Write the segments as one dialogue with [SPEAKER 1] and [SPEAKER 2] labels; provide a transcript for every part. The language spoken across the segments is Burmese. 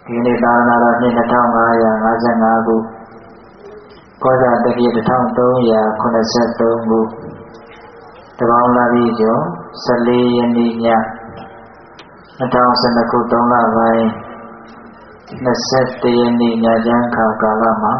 [SPEAKER 1] ဒီနေ့သာသနာတော်နှစ်2555ခုကောဇာတက္ကီ1383ခုတပေါင်းလာပြီးကျော်14ရက်နေ့ည2012ခု3လပိုင်း21ရက်နေ့ညချမ်းခါကာလမှာ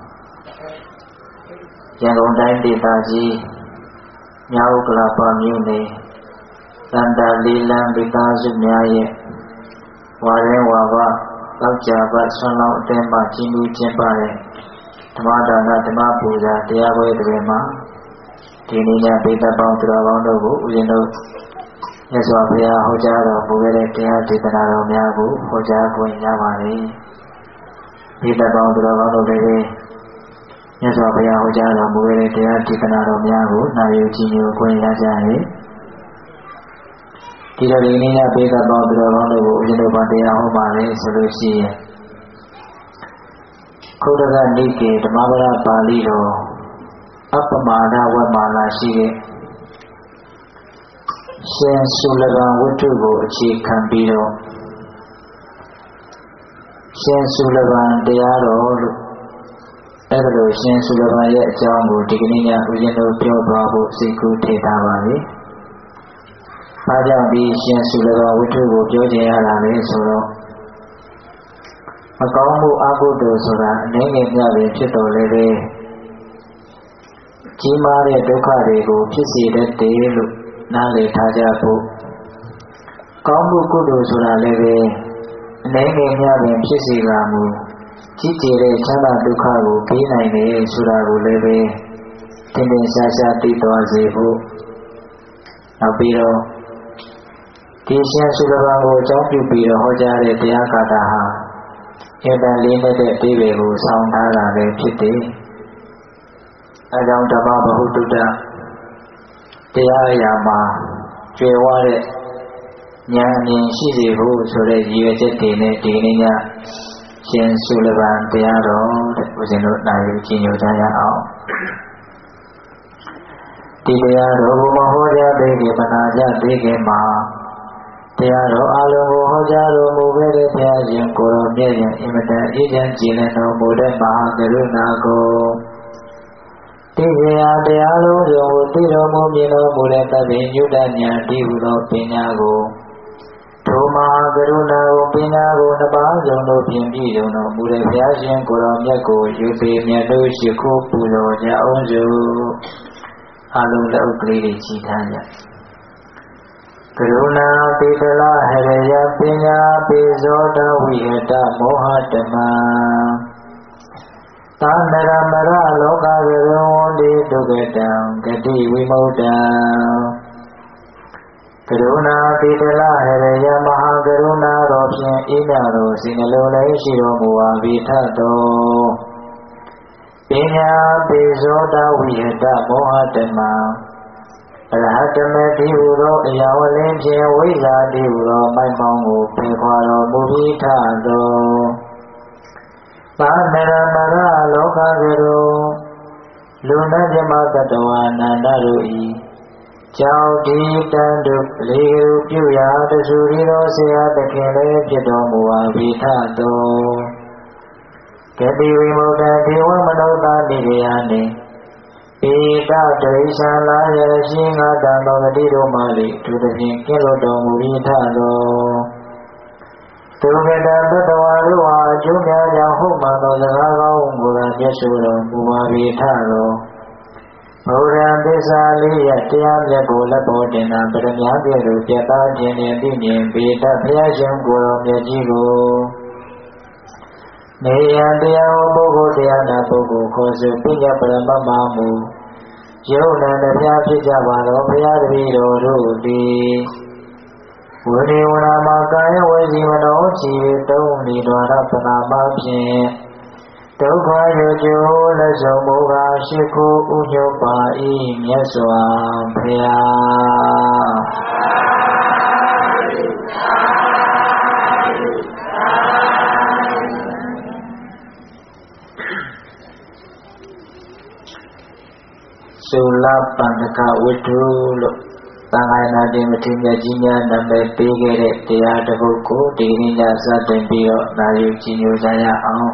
[SPEAKER 1] ရန်ကုန်တိုင်းဒေသကြီးမြောက်ဥက္ကလာပမြို့နယ်တန်တာလေးလမ်းဒေသစုများရဲ့ဝါရင်ဝါဘလောက်ကြပါဆွမ်းလောင်းအတဲမှကြီးမှုကျင်းပတဲ့ဓမ္မဒါနဓမ္မပူဇာတရားပွဲတွေမှာဒီနေ့ညပိဋကပေါင်းသူတော်ကောင်းတို့ကိုဦးဇင်းတို့မြတ်စွာဘုရားဟောကြားတော်မူခဲ့တဲ့တရားဒေသနာတော်များကိုဟောကြားခွင့်ရပါတယ်။ပိဋကပေါင်းသူတော်ကောင်းတို့လည်းမြတ်စွာဘုရားဟောကြားတော်မူခဲ့တဲ့တရားဒေသနာတော်များကိုနာယူကြည်ညိုခွင့်ရကြ၏။ဒီလိုဒီနေ့ညပိဋကပေါင်းသူတော်ကောင်းတို့ကိုဦးဇင်းတို့ဗတရားဟောပါလေဆိုလို့ရှိရင်ခုတကနိကေဓမ္မပဒပါဠိတော်အပ္ပမာဒဝမ္မာလာရှိတဲ့ရှင်သုလကံဝတ္ထုကိုအခြေခံပြီးတော့ရှင်သုလကံတရားတော်လို့အဲ့ဒါလို့ရှင်သုလကံရဲ့အကြောင်းကိုဒီကနေ့ညဦးဇင်းတို့ပြောသွားဖို့စိတ်ကူးထည့်ထားပါပြီ။ဘာကြောင့်ဒီရှင်သုလကံဝတ္ထုကိုပြောကြရတာလဲဆိုတော့မကောင်းမှုအကုသိုလ်ဆိုတာအနေငယ်မြပဲဖြစ်တော်လည်းပဲကြီးမားတဲ့ဒုက္ခတွေကိုဖြစ်စေတတ်တယ်လို့နားလည်ထားကြဖို့ကောင်းမှုကုသိုလ်ဆိုတာလည်းပဲအနေငယ်မြပဲဖြစ်စေကမူကြီးကျယ်တဲ့ချမ်းသာဒုက္ခကိုပေးနိုင်တယ်ဆိုတာကိုလည်းပဲသင်္ကေတရှားရှားသိသွားစေဖို့နောက်ပြီးတော့ဒီရှင်သုလကံကိုအကြောင်းပြုပြီးတော့ဟောကြားတဲ့တရားကာတာဟာဧတံလေးနဲ့တဲ့အတိပ္ပယ်ကိုဆောင်းထားတာလည်းဖြစ်တယ်။အဲကြောင့်ဓမ္မဗဟုတုတ္တတရားအရာမှာကျွယ်ဝတဲ့ဉာဏ်အမြင်ရှိစေဖို့ဆိုတဲ့ရည်ရွယ်ချက်တွေနဲ့ဒီနေ့ညရှင်သုလကံတရားတော်တဲ့ဦးဇင်းတို့နာယူကြည်ညိုကြရအောင်။ဒီတရားတော်ကိုမဟောကြားသေးခင်မနာကြသေးခင်မှာတရားတော်အလုံးကိုဟောကြားတော်မူခဲ့တဲ့ဘုရားရှင်ကိုယ်တော်မြတ်ရဲ့အင်မတန်အေးချမ်းကြည်လင်တော်မူတဲ့မဟာကရုဏာကိုသိဉာဏ်တရားလုံးစုံကိုသိတော်မူမြင်တော်မူတဲ့သဗ္ဗညုတဉာဏ်တည်ဟူသောပညာကိုထိုမဟာကရုဏာကိုပညာကိုနှစ်ပါးစုံတို့ဖြင့်ပြည့်စုံတော်မူတဲ့ဘုရားရှင်ကိုယ်တော်မြတ်ကိုယူပေမြတ်တို့ရှိခိုးပူဇော်ကြအောင်စုအလုံးလက်ဥပ္ပလေးတွေကြည်ထားကြကရုဏာပိတလဟရယပညာပိဇောတဝိဟတမောဟတမံသာနရမရလောကကရုံတိဒုက္ကတံဂတိဝိမု ktံ ကရုဏာပိတလဟရယမဟာကရုဏာတော်ဖြင့်ဤမြတော်စိနှလုံးလည်းရှိတော်မူပါ၏ထသောပညာပိဇောတဝိဟတမောဟတမံအရဟတမေတိဟူသောအရာဝလင်းဖြင့်ဝိဇ္ဇာတိဟူသောမိုက်မောင်းကိုဖယ်ခွာတော်မူပြီးထသောသာနရမရလောကကရုလူနာဇမတတဝါနန္ဒတို့၏ကြောင့်ဒီတန်တို့လေးကရုပြုရာတဆူရီသောဆရာသခင်လည်းဖြစ်တော်မူပါ၏ထသောကတိဝိမု ktံ ဒေဝမနုဿာနိဂယနှင့်ဧတဒိဋ္ဌာလာယရှိငါတံသောဂတိတို့မှလေသူသဖြင့်ကင်းလွတ်တော်မူ၏ထသောသူကတံသတ္တဝါတို့ဟာအကျိုးများကြောင့်ဟုတ်မှန်သောစကားကောင်းကိုယ်ကမျက်စုတော်မူပါ၏ထသောဘုရားသစ္စာလေးရတရားမြတ်ကိုလက်ပေါ်တင်တာပရမညာကဲ့သို့ပြတ်သားခြင်းနှင့်သိမြင်ပေတတ်ဘုရားရှင်ကိုယ်တော်မြတ်ကြီးကိုနေယံတရားဟောပုဂ္ဂိုလ်တရားနာပုဂ္ဂိုလ်ခေါ်ဆိုပိညပရမမမူယုံနာတရားဖြစ်ကြပါတော့ဘုရားတပည့်တော်တို့သည်ဝိရိဝနာမှာကာယဝစီမနောချီတုံးဤတော်ရပနာမဖြင့်ဒုက္ခရကြိုးလက်ဆုံးမူကားရှိခိုးဥညွတ်ပါ၏မြတ်စွာဘုရားသုလပန္နကဝတ္ထုလို့သံဃာနာတိမထေရကြီးများနာမည်ပေးခဲ့တဲ့တရားတစ်ပုဒ်ကိုဒီနေ့ညစတင်ပြီးတော့နာယူကြည်ညိုကြရအောင်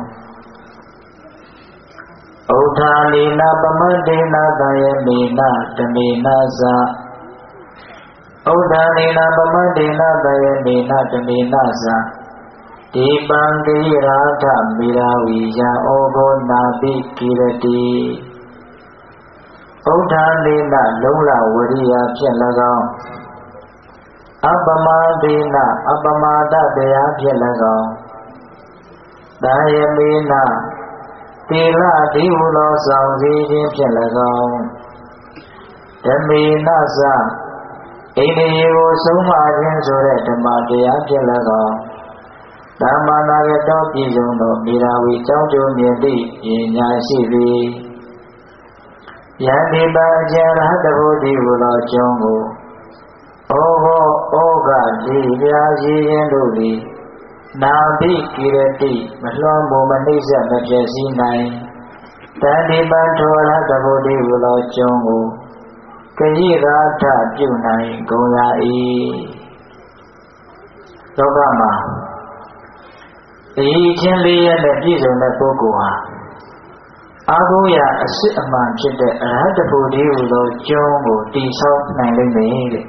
[SPEAKER 1] ဥဒ္ဓာလီနာပမတ္တေနာတယမေနတမေနဇာဥဒ္ဓာလီနာပမတ္တေနာတယမေနတမေနဇာဒီပံတိရာထမေရာဝိယံဩဘောနာပိကိရတိဥဒ္ဓာလိနလုံးလဝရိယဖြင့်၎င်းအပမဒေနအပမဒတရားဖြင့်၎င်းတာယမေနသီလဒီဟုသောဆောင်စည်းခြင်းဖြင့်၎င်းဓမေနသအိန္ဒိယကိုဆုံးမခြင်းဆိုတဲ့ဓမ္မတရားဖြင့်၎င်းဓမ္မနာရတောပြည့်စုံသောမိရာဝီကြောင်းကျိုးမြင်သည့်ဉာဏ်ရှိသည်ယန္တိပအကျဉ်ရဟတဘုဒ္ဓိဟူသောကျုံးကိုဩဘောဩဃလေးပြားရည်ရင်တို့သည်နာပိကိရတိမလွှမ်းမိုးမနှိမ့်ဆက်မပြည့်စည်နိုင်တန်တိပထောရဟတဘုဒ္ဓိဟူသောကျုံးကိုကရိရာထပြုနိုင်ကုန်ရ၏လောကမှာဒီချင်းလေးရတဲ့ပြည့်စုံတဲ့ပုဂ္ဂိုလ်ဟာအာဟုယအစစ်အမှန်ဖြစ်တဲ့အရဟတဘုဒ္ဓဟူသောကျုံးကိုတည်ဆောက်နိုင်လိမ့်မယ်တဲ့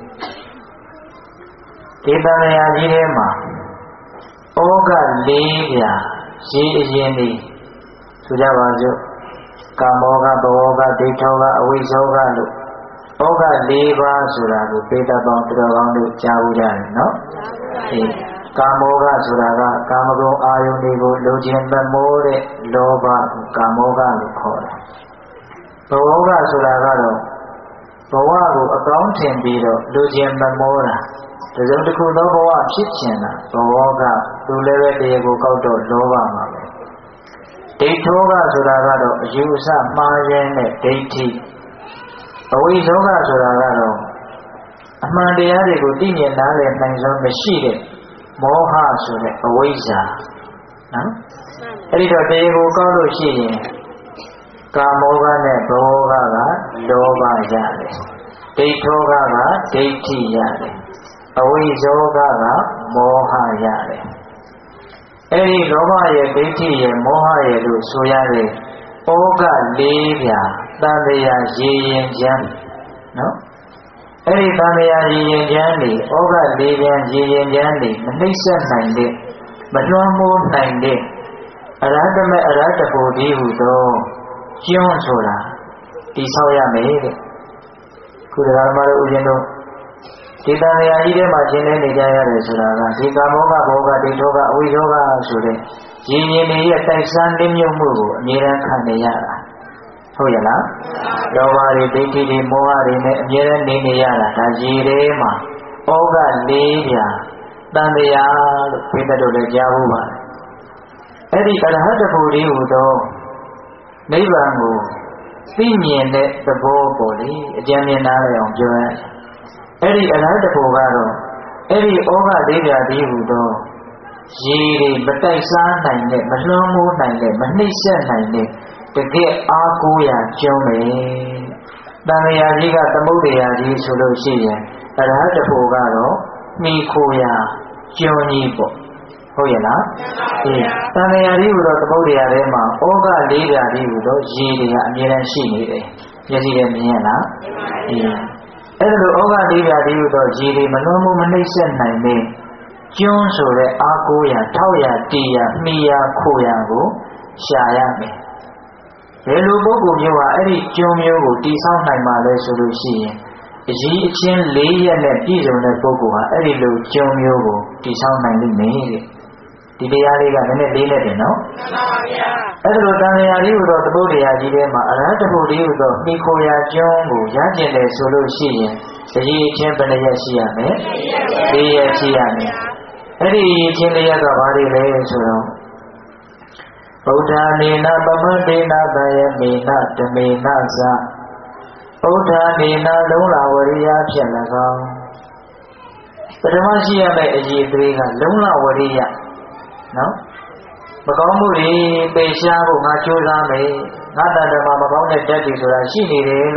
[SPEAKER 1] ဒီတန်ရာကြီးထဲမှာဩဃလေးပြာရေအရင်လေးဆိုကြပါစို့ကာမောဃဘဝဃဒိဋ္ဌောဃအဝိဇ္ဇောဃလို့ဩဃ၄ပါးဆိုတာကိုပေတပေါင်းသူတော်ကောင်းတို့ကြားဘူးကြတယ်နော်ကာမောဃဆိုတာကကာမဂုဏ်အာယုန်တွေကိုလိုချင်မမိုးတဲ့လောဘကိုကာမောဃလို့ခေါ်တယ်။ဘဝဃဆိုတာကတော့ဘဝကိုအကောင်းထင်ပြီးတော့လိုချင်မမိုးတာဒီလိုတစ်ခုသောဘဝဖြစ်ချင်တာဘဝဃသူလည်းပဲတရားကိုကောက်တော့လောဘမှာပဲ။ဒိဋ္ဌောဃဆိုတာကတော့အယူအဆမှားယွင်းတဲ့ဒိဋ္ဌိအဝိဇ္ဇောဃဆိုတာကတော့အမှန်တရားတွေကိုသိမြင်နားလည်နိုင်စွမ်းမရှိတဲ့မောဟဆိုတဲ့အဝိဇ္ဇာနော်အဲ့ဒီတော့တရားကိုကောက်လို့ရှိရင်ကာမောဃနဲ့ဘောဃကလောဘရတယ်ဒိဋ္ဌောဃကဒိဋ္ဌိရတယ်အဝိဇ္ဇောဃကမောဟရတယ်အဲ့ဒီလောဘရဲ့ဒိဋ္ဌိရဲ့မောဟရဲ့လို့ဆိုရတဲ့ဩဃလေးပြာတန်တရားရည်ရင်ချမ်းနော်အဲ့ဒီသံဃာရည်ရင်ချမ်းတွေဩဃလေးပြန်ရည်ရင်ချမ်းတွေမနှိမ့်ဆက်နိုင်တဲ့မလွှမ်းမိုးနိုင်တဲ့အရဟတမေအရဟတဘုဒ္ဓဟူသောကျုံးဆိုတာတည်ဆောက်ရမယ်တဲ့ခုဒကာမတို့ဦးဇင်းတို့ဒီသံဃာကြီးထဲမှာရှင်းနေနေကြရတယ်ဆိုတာကဒီကာမောဃဘောဃဒိဋ္ဌောဃအဝိဇ္ဇောဃဆိုတဲ့ရည်ရင်တွေရဲ့တိုက်ဆန်းလင်းမြုပ်မှုကိုအမြဲတမ်းခံနေရတာဟုတ်ရလားလောဘတွေဒိဋ္ဌိတွေမောဟတွေနဲ့အမြဲတမ်းနေနေရတာဒါရည်ထဲမှာဩဃလေးပြာတန်တရားလို့ဘိသတို့လည်းကြားဖို့ပါတယ်အဲ့ဒီအရဟတဘုဒ္ဓဟူသောနိဗ္ဗာန်ကိုသိမြင်တဲ့သဘောပေါ်လေအကျဉ်းမြင်နားလည်အောင်ပြောရအဲ့ဒီအရဟတဘုကတော့အဲ့ဒီဩဃလေးပြာဒီဟူသောရည်တွေမတိုက်စားနိုင်တဲ့မလွှမ်းမိုးနိုင်တဲ့မနှိမ့်ဆက်နိုင်တဲ့တကယ်အားကိုးရာကျုံးတယ်တန်ဃာကြီးကသမုဒ္ဒရာကြီးဆိုလို့ရှိရင်အရဟတဘုကတော့မိခိုရာကျုံးကြီးပေါ့ဟုတ်ရဲ့လားအေးတန်ဃာကြီးကတော့သမုဒ္ဒရာထဲမှာဩဃလေးပြာကြီးကတော့ရေတွေကအမြဲတမ်းရှိနေတယ်မျက်စိနဲ့မြင်ရလားအေးအဲ့ဒါလိုဩဃလေးပြာကြီးကတော့ရေတွေမလွန်မှုမနှိမ့်ဆက်နိုင်တဲ့ကျုံးဆိုတဲ့အားကိုးရာထောက်ရာတီးရာမှီရာခိုရာကိုရှာရမယ်ဘယ်လိုပုဂ္ဂိုလ်မျိုးဟာအဲ့ဒီကျုံးမျိုးကိုတည်ဆောက်နိုင်မှလဲဆိုလို့ရှိရင်အကြီးအချင်း၄ရက်နဲ့ပြည့်စုံတဲ့ပုဂ္ဂိုလ်ဟာအဲ့ဒီလိုကျုံးမျိုးကိုတည်ဆောက်နိုင်လိမ့်မယ်တဲ့ဒီတရားလေးကနည်းနည်းလေးနဲ့တင်နော်မှန်ပါဗျာအဲ့ဒါလိုတန်ဃာကြီးဟူသောသမုဒ္ဒရာကြီးထဲမှာအရဟတဘုဒ္ဓဟူသောမိခိုရာကျုံးကိုရကျင်တယ်ဆိုလို့ရှိရင်အကြီးအချင်းဘယ်နှရက်ရှိရမလဲ၄ရက်ရှိရမယ်အဲ့ဒီအချင်း၄ရက်ကဘာတွေလဲဆိုတော့ဗုဒ္ဓနေနပမတေနတယမေနဓမေနသဗုဒ္ဓနေနလုံးလာဝရိယဖြင့်၎င်းပထမရှိရမယ့်အရေးသေးကလုံးလာဝရိယနော်မကောင်းမှုတွေပေရှားဖို့ငါကြိုးစားမယ်ငါတန်တမှာမကောင်းတဲ့ဓာတ်တွေဆိုတာရှိနေတယ်လို့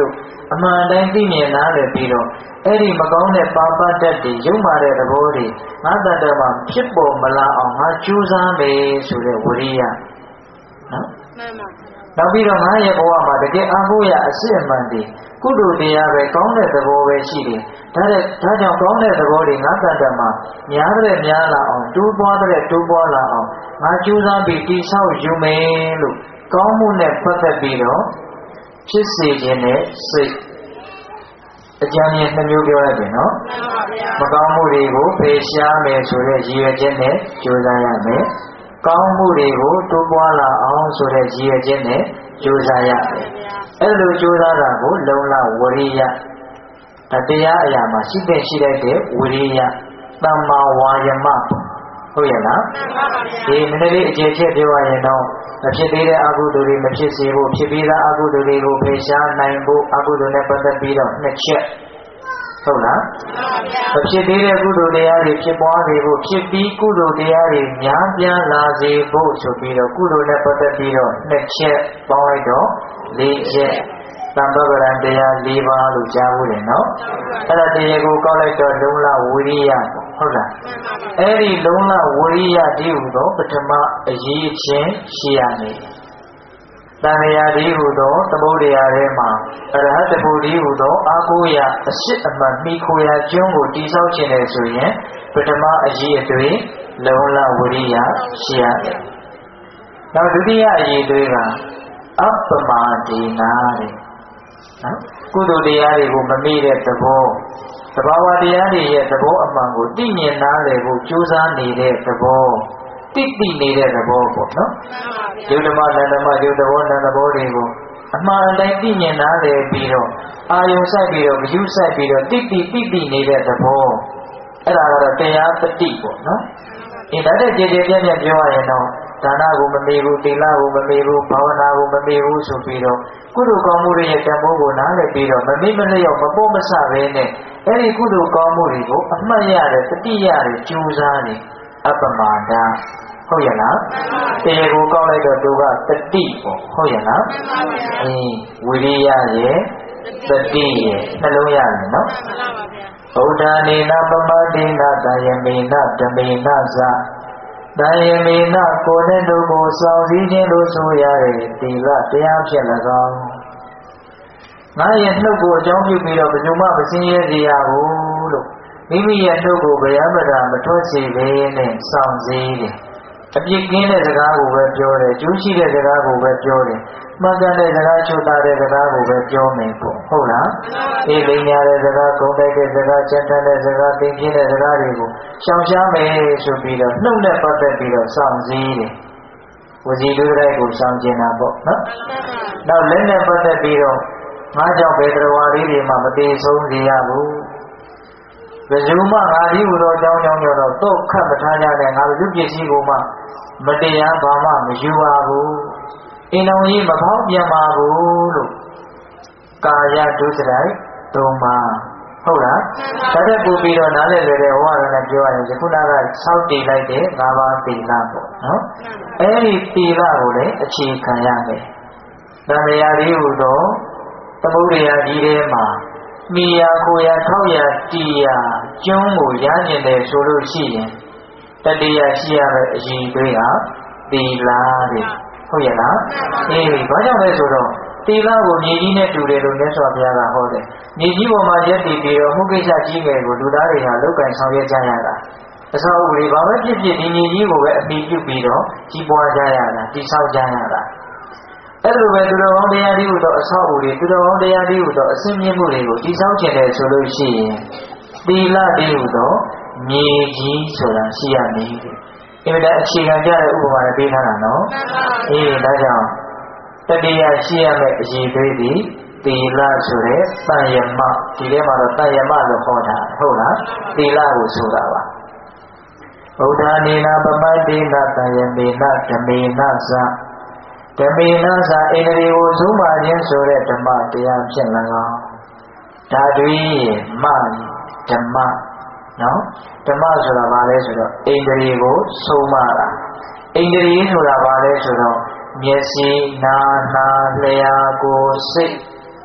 [SPEAKER 1] အမှန်တိုင်းသိမြင်နားလည်ပြီးတော့အဲ့ဒီမကောင်းတဲ့ပါပတ္တတွေရုပ်မာတဲ့သဘောတွေငါတတ္တမှာဖြစ်ပေါ်မလာအောင်ငါကြိုးစားမယ်ဆိုတဲ့ဝိရိယနော်မှန်ပါနောက်ပြီးတော့ငါရဲ့ဘဝမှာတကယ်အားကိုးရအစစ်အမှန်တွေကုသိုလ်တရားပဲကောင်းတဲ့သဘောပဲရှိတယ်ဒါကြောင့်ကောင်းတဲ့သဘောတွေငါတတ္တမှာများတဲ့များလာအောင်တိုးပွားတဲ့တိုးပွားလာအောင်ငါကြိုးစားပြီးတိဆောက်ယူမယ်လို့ကောင်းမှုနဲ့ပတ်သက်ပြီးတော့ဖြစ်စေခြင်းနဲ့စိတ်အကြံဉာဏ်နှမျိုးပြောရတယ်နော်မကောင်းမှုတွေကိုဖယ်ရှားမယ်ဆိုတဲ့ရည်ရွယ်ချက်နဲ့ကြိုးစားရမယ်ကောင်းမှုတွေကိုတိုးပွားလာအောင်ဆိုတဲ့ရည်ရွယ်ချက်နဲ့ကြိုးစားရမယ်အဲ့လိုကြိုးစားတာကိုလုံလဝရိယတရားအရာမှာရှိတဲ့ရှိလိုက်တဲ့ဝိရိယသမ္မာဝါယမဟုတ်ရဲ့လားဒီနည်းနည်းလေးအခြေချက်ပြောရရင်တော့မဖြစ်သေးတဲ့အကုသိုလ်တွေမဖြစ်စေဖို့ဖြစ်ပြီးသားအကုသိုလ်တွေကိုဖယ်ရှားနိုင်ဖို့အကုသိုလ်နဲ့ပတ်သက်ပြီးတော့နှစ်ချက်ဟုတ်လားမဖြစ်သေးတဲ့ကုသိုလ်တရားတွေဖြစ်ပွားစေဖို့ဖြစ်ပြီးကုသိုလ်တရားတွေများပြားလာစေဖို့ဆိုပြီးတော့ကုသိုလ်နဲ့ပတ်သက်ပြီးတော့နှစ်ချက်ပေါင်းလိုက်တော့၄ချက်သံဃာရံတရား၄ပါးလို့ကြားဖို့တယ်နော်အဲ့ဒါတရားကိုကောက်လိုက်တော့လုံလဝိရိယဟုတ်လားအဲ့ဒီလုံလဝိရိယဒီဟုသောပထမအရေးချင်းရှိရမယ်တန်ရာဒီဟုသောသမုဒ္ဒရာထဲမှာအရဟတဘုဒီဟုသောအာကိုရအရှိအမှန်မိခိုရာကျွန်းကိုတည်ဆောက်ခြင်းလေဆိုရင်ပထမအရေးအသွေးလုံလဝိရိယရှိရတယ်နောက်ဒုတိယအရေးအသွေးကအပ္ပမဒေနာတဲ့နော်ကုသိုလ်တရားတွေကိုမမေ့တဲ့သဘောသဘာဝတရားတွေရဲ့သဘောအမှန်ကိုသိမြင်နားလည်ဖို့ကြိုးစားနေတဲ့သဘောတိနေတဲ့သဘောပေါ့နော်ယုတ်ဓမ္မနန္ဒမယုတ်သဘောနန္ဒဘောတွေကိုအမှန်တိုင်းသိမြင်နားလည်ပြီးတော့အာယုံဆိုင်ပြီးတော့ဂယုဆိုင်ပြီးတော့တိနေတဲ့သဘောအဲ့ဒါကတော့တရားပฏิပေါ့နော်ဒါတဲ့ကြည်ကြည်ပြန့်ပြန့်ပြောရရင်တော့ဒါနကိုမမေ့ဘူးသီလကိုမမေ့ဘူးဘာဝနာကိုမမေ့ဘူးဆိုပြီးတော့ကုသိုလ်ကောင်းမှုတွေရဲ့တန်ဖိုးကိုနားလည်ပြီးတော့မမေ့မလျော့မပေါ့မဆပဲနဲ့အဲ့ဒီကုသိုလ်ကောင်းမှုတွေကိုအမှတ်ရတယ်တတိရတယ်ကြိုးစားနေအပ္ပမာဒဟုတ်ရဲ့လားတရားကိုကောက်လိုက်တော့သူကတတိပေါ့ဟုတ်ရဲ့လားဝိရိယရဲ့တတိရဲ့နှလုံးရတယ်နော်ဗုဒ္ဓနေနပမတိနာတယမေနဓမေနသတယမေနကိုယ်နဲ့တို့ကိုစောင့်စည်းခြင်းလို့ဆိုရတဲ့ဒီကတရားဖြစ်၎င်းငါရဲ့နှုတ်ကိုအကြောင်းပြုပြီးတော့ဘယ်သူမှမစင်းရဲစေရဘူးလို့မိမိရဲ့နှုတ်ကိုဗျာပဒမထွက်စေဘဲနဲ့စောင့်စည်းတယ်အပြစ်ကင်းတဲ့စကားကိုပဲပြောတယ်ကျိုးရှိတဲ့စကားကိုပဲပြောတယ်မှန်ကန်တဲ့စကားချုပ်သားတဲ့စကားကိုပဲပြောမယ်ပေါ့ဟုတ်လားအေးလိမ်ညာတဲ့စကားဂုဏ်တိုက်တဲ့စကားချမ်းသာတဲ့စကားသိပြင်းတဲ့စကားတွေကိုရှောင်ရှားမယ်ဆိုပြီးတော့နှုတ်နဲ့ပတ်သက်ပြီးတော့စောင့်စည်းတယ်ဝစီဒုရိုက်ကိုစောင့်ကျင်တာပေါ့နော်နောက်လက်နဲ့ပတ်သက်ပြီးတော့ငါကြောင့်ဘယ်တော်လေးတွေမှမသေးဆုံးစေရဘူးဘယ်သူမှငါဒီဟူသောအကြောင်းကြောင့်တော့တော့ခတ်မထားကြတဲ့ငါလူပစ္စည်းကိုမှမတရားဘာမှမယူပါဘူးအိမ်တော်ကြီးမဖောက်ပြန်ပါဘူးလို့ကာယဒုစရိုက်၃ပါးဟုတ်လားဒါတက်ပူပြီးတော့နားလည်လွယ်တဲ့ဟောရနဲ့ပြောရရင်ယခုနကဆောက်တည်လိုက်တဲ့၅ပါးသီလပေါ့နော်အဲ့ဒီသီလကိုလည်းအခြေခံရမယ်သံဃာလေးဟူသောသမုဒ္ဒရာကြီးထဲမှာမိယာကိုရာထောက်ရာတီယာကျွန်းကိုရကျင်တယ်ဆိုလို့ရှိရင်တတိယရှိရမယ့်အရင်တွေးဟာသီလတဲ့ဟုတ်ရဲ့လားအေးဘာကြောင့်လဲဆိုတော့သီလကိုမြေကြီးနဲ့တူတယ်လို့မြတ်စွာဘုရားကဟောတယ်မြေကြီးပေါ်မှာရက်တည်ပြီးတော့မှုကိစ္စကြီးငယ်ကိုလူသားတွေဟာလောက်ကင်ဆောင်ရွက်ကြရတာအစောအဦတွေဘာပဲဖြစ်ဖြစ်ဒီမြေကြီးကိုပဲအမိပြုပြီးတော့ကြီးပွားကြရတာတိဆောက်ကြရတာအဲ့လိုပဲသူတော်ကောင်းတရားတွေဟူသောအဆောက်အဦတွေသူတော်ကောင်းတရားတွေဟူသောအစင်းမြင့်မှုတွေကိုတည်ဆောက်ခြင်းတယ်ဆိုလို့ရှိရင်သီလတွေဟူသောမြေကြီးဆိုတာရှိရမည်အင်မတန်အခြေခံကြတဲ့ဥပမာနဲ့ပေးထားတာနော်အေးဒါကြောင့်တတိယရှိရမယ့်အရေးသေးသည်သီလဆိုတဲ့တန်ယမဒီထဲမှာတော့တန်ယမလို့ခေါ်တာဟုတ်လားသီလကိုဆိုတာပါဗုဒ္ဓနေနာပမတိနာတယမေနဓမေနသဓမေနသဣန္ဒြေကိုသုံးပါခြင်းဆိုတဲ့ဓမ္မတရားဖြစ်၎င်းဓာတုမဓမ္မနော်ဓမ္မဆိုတာဘာလဲဆိုတော့ဣန္ဒြေကိုသုံးပါတာဣန္ဒြေဆိုတာဘာလဲဆိုတော့မျက်စိနားနာလျှာကိုယ်စိတ်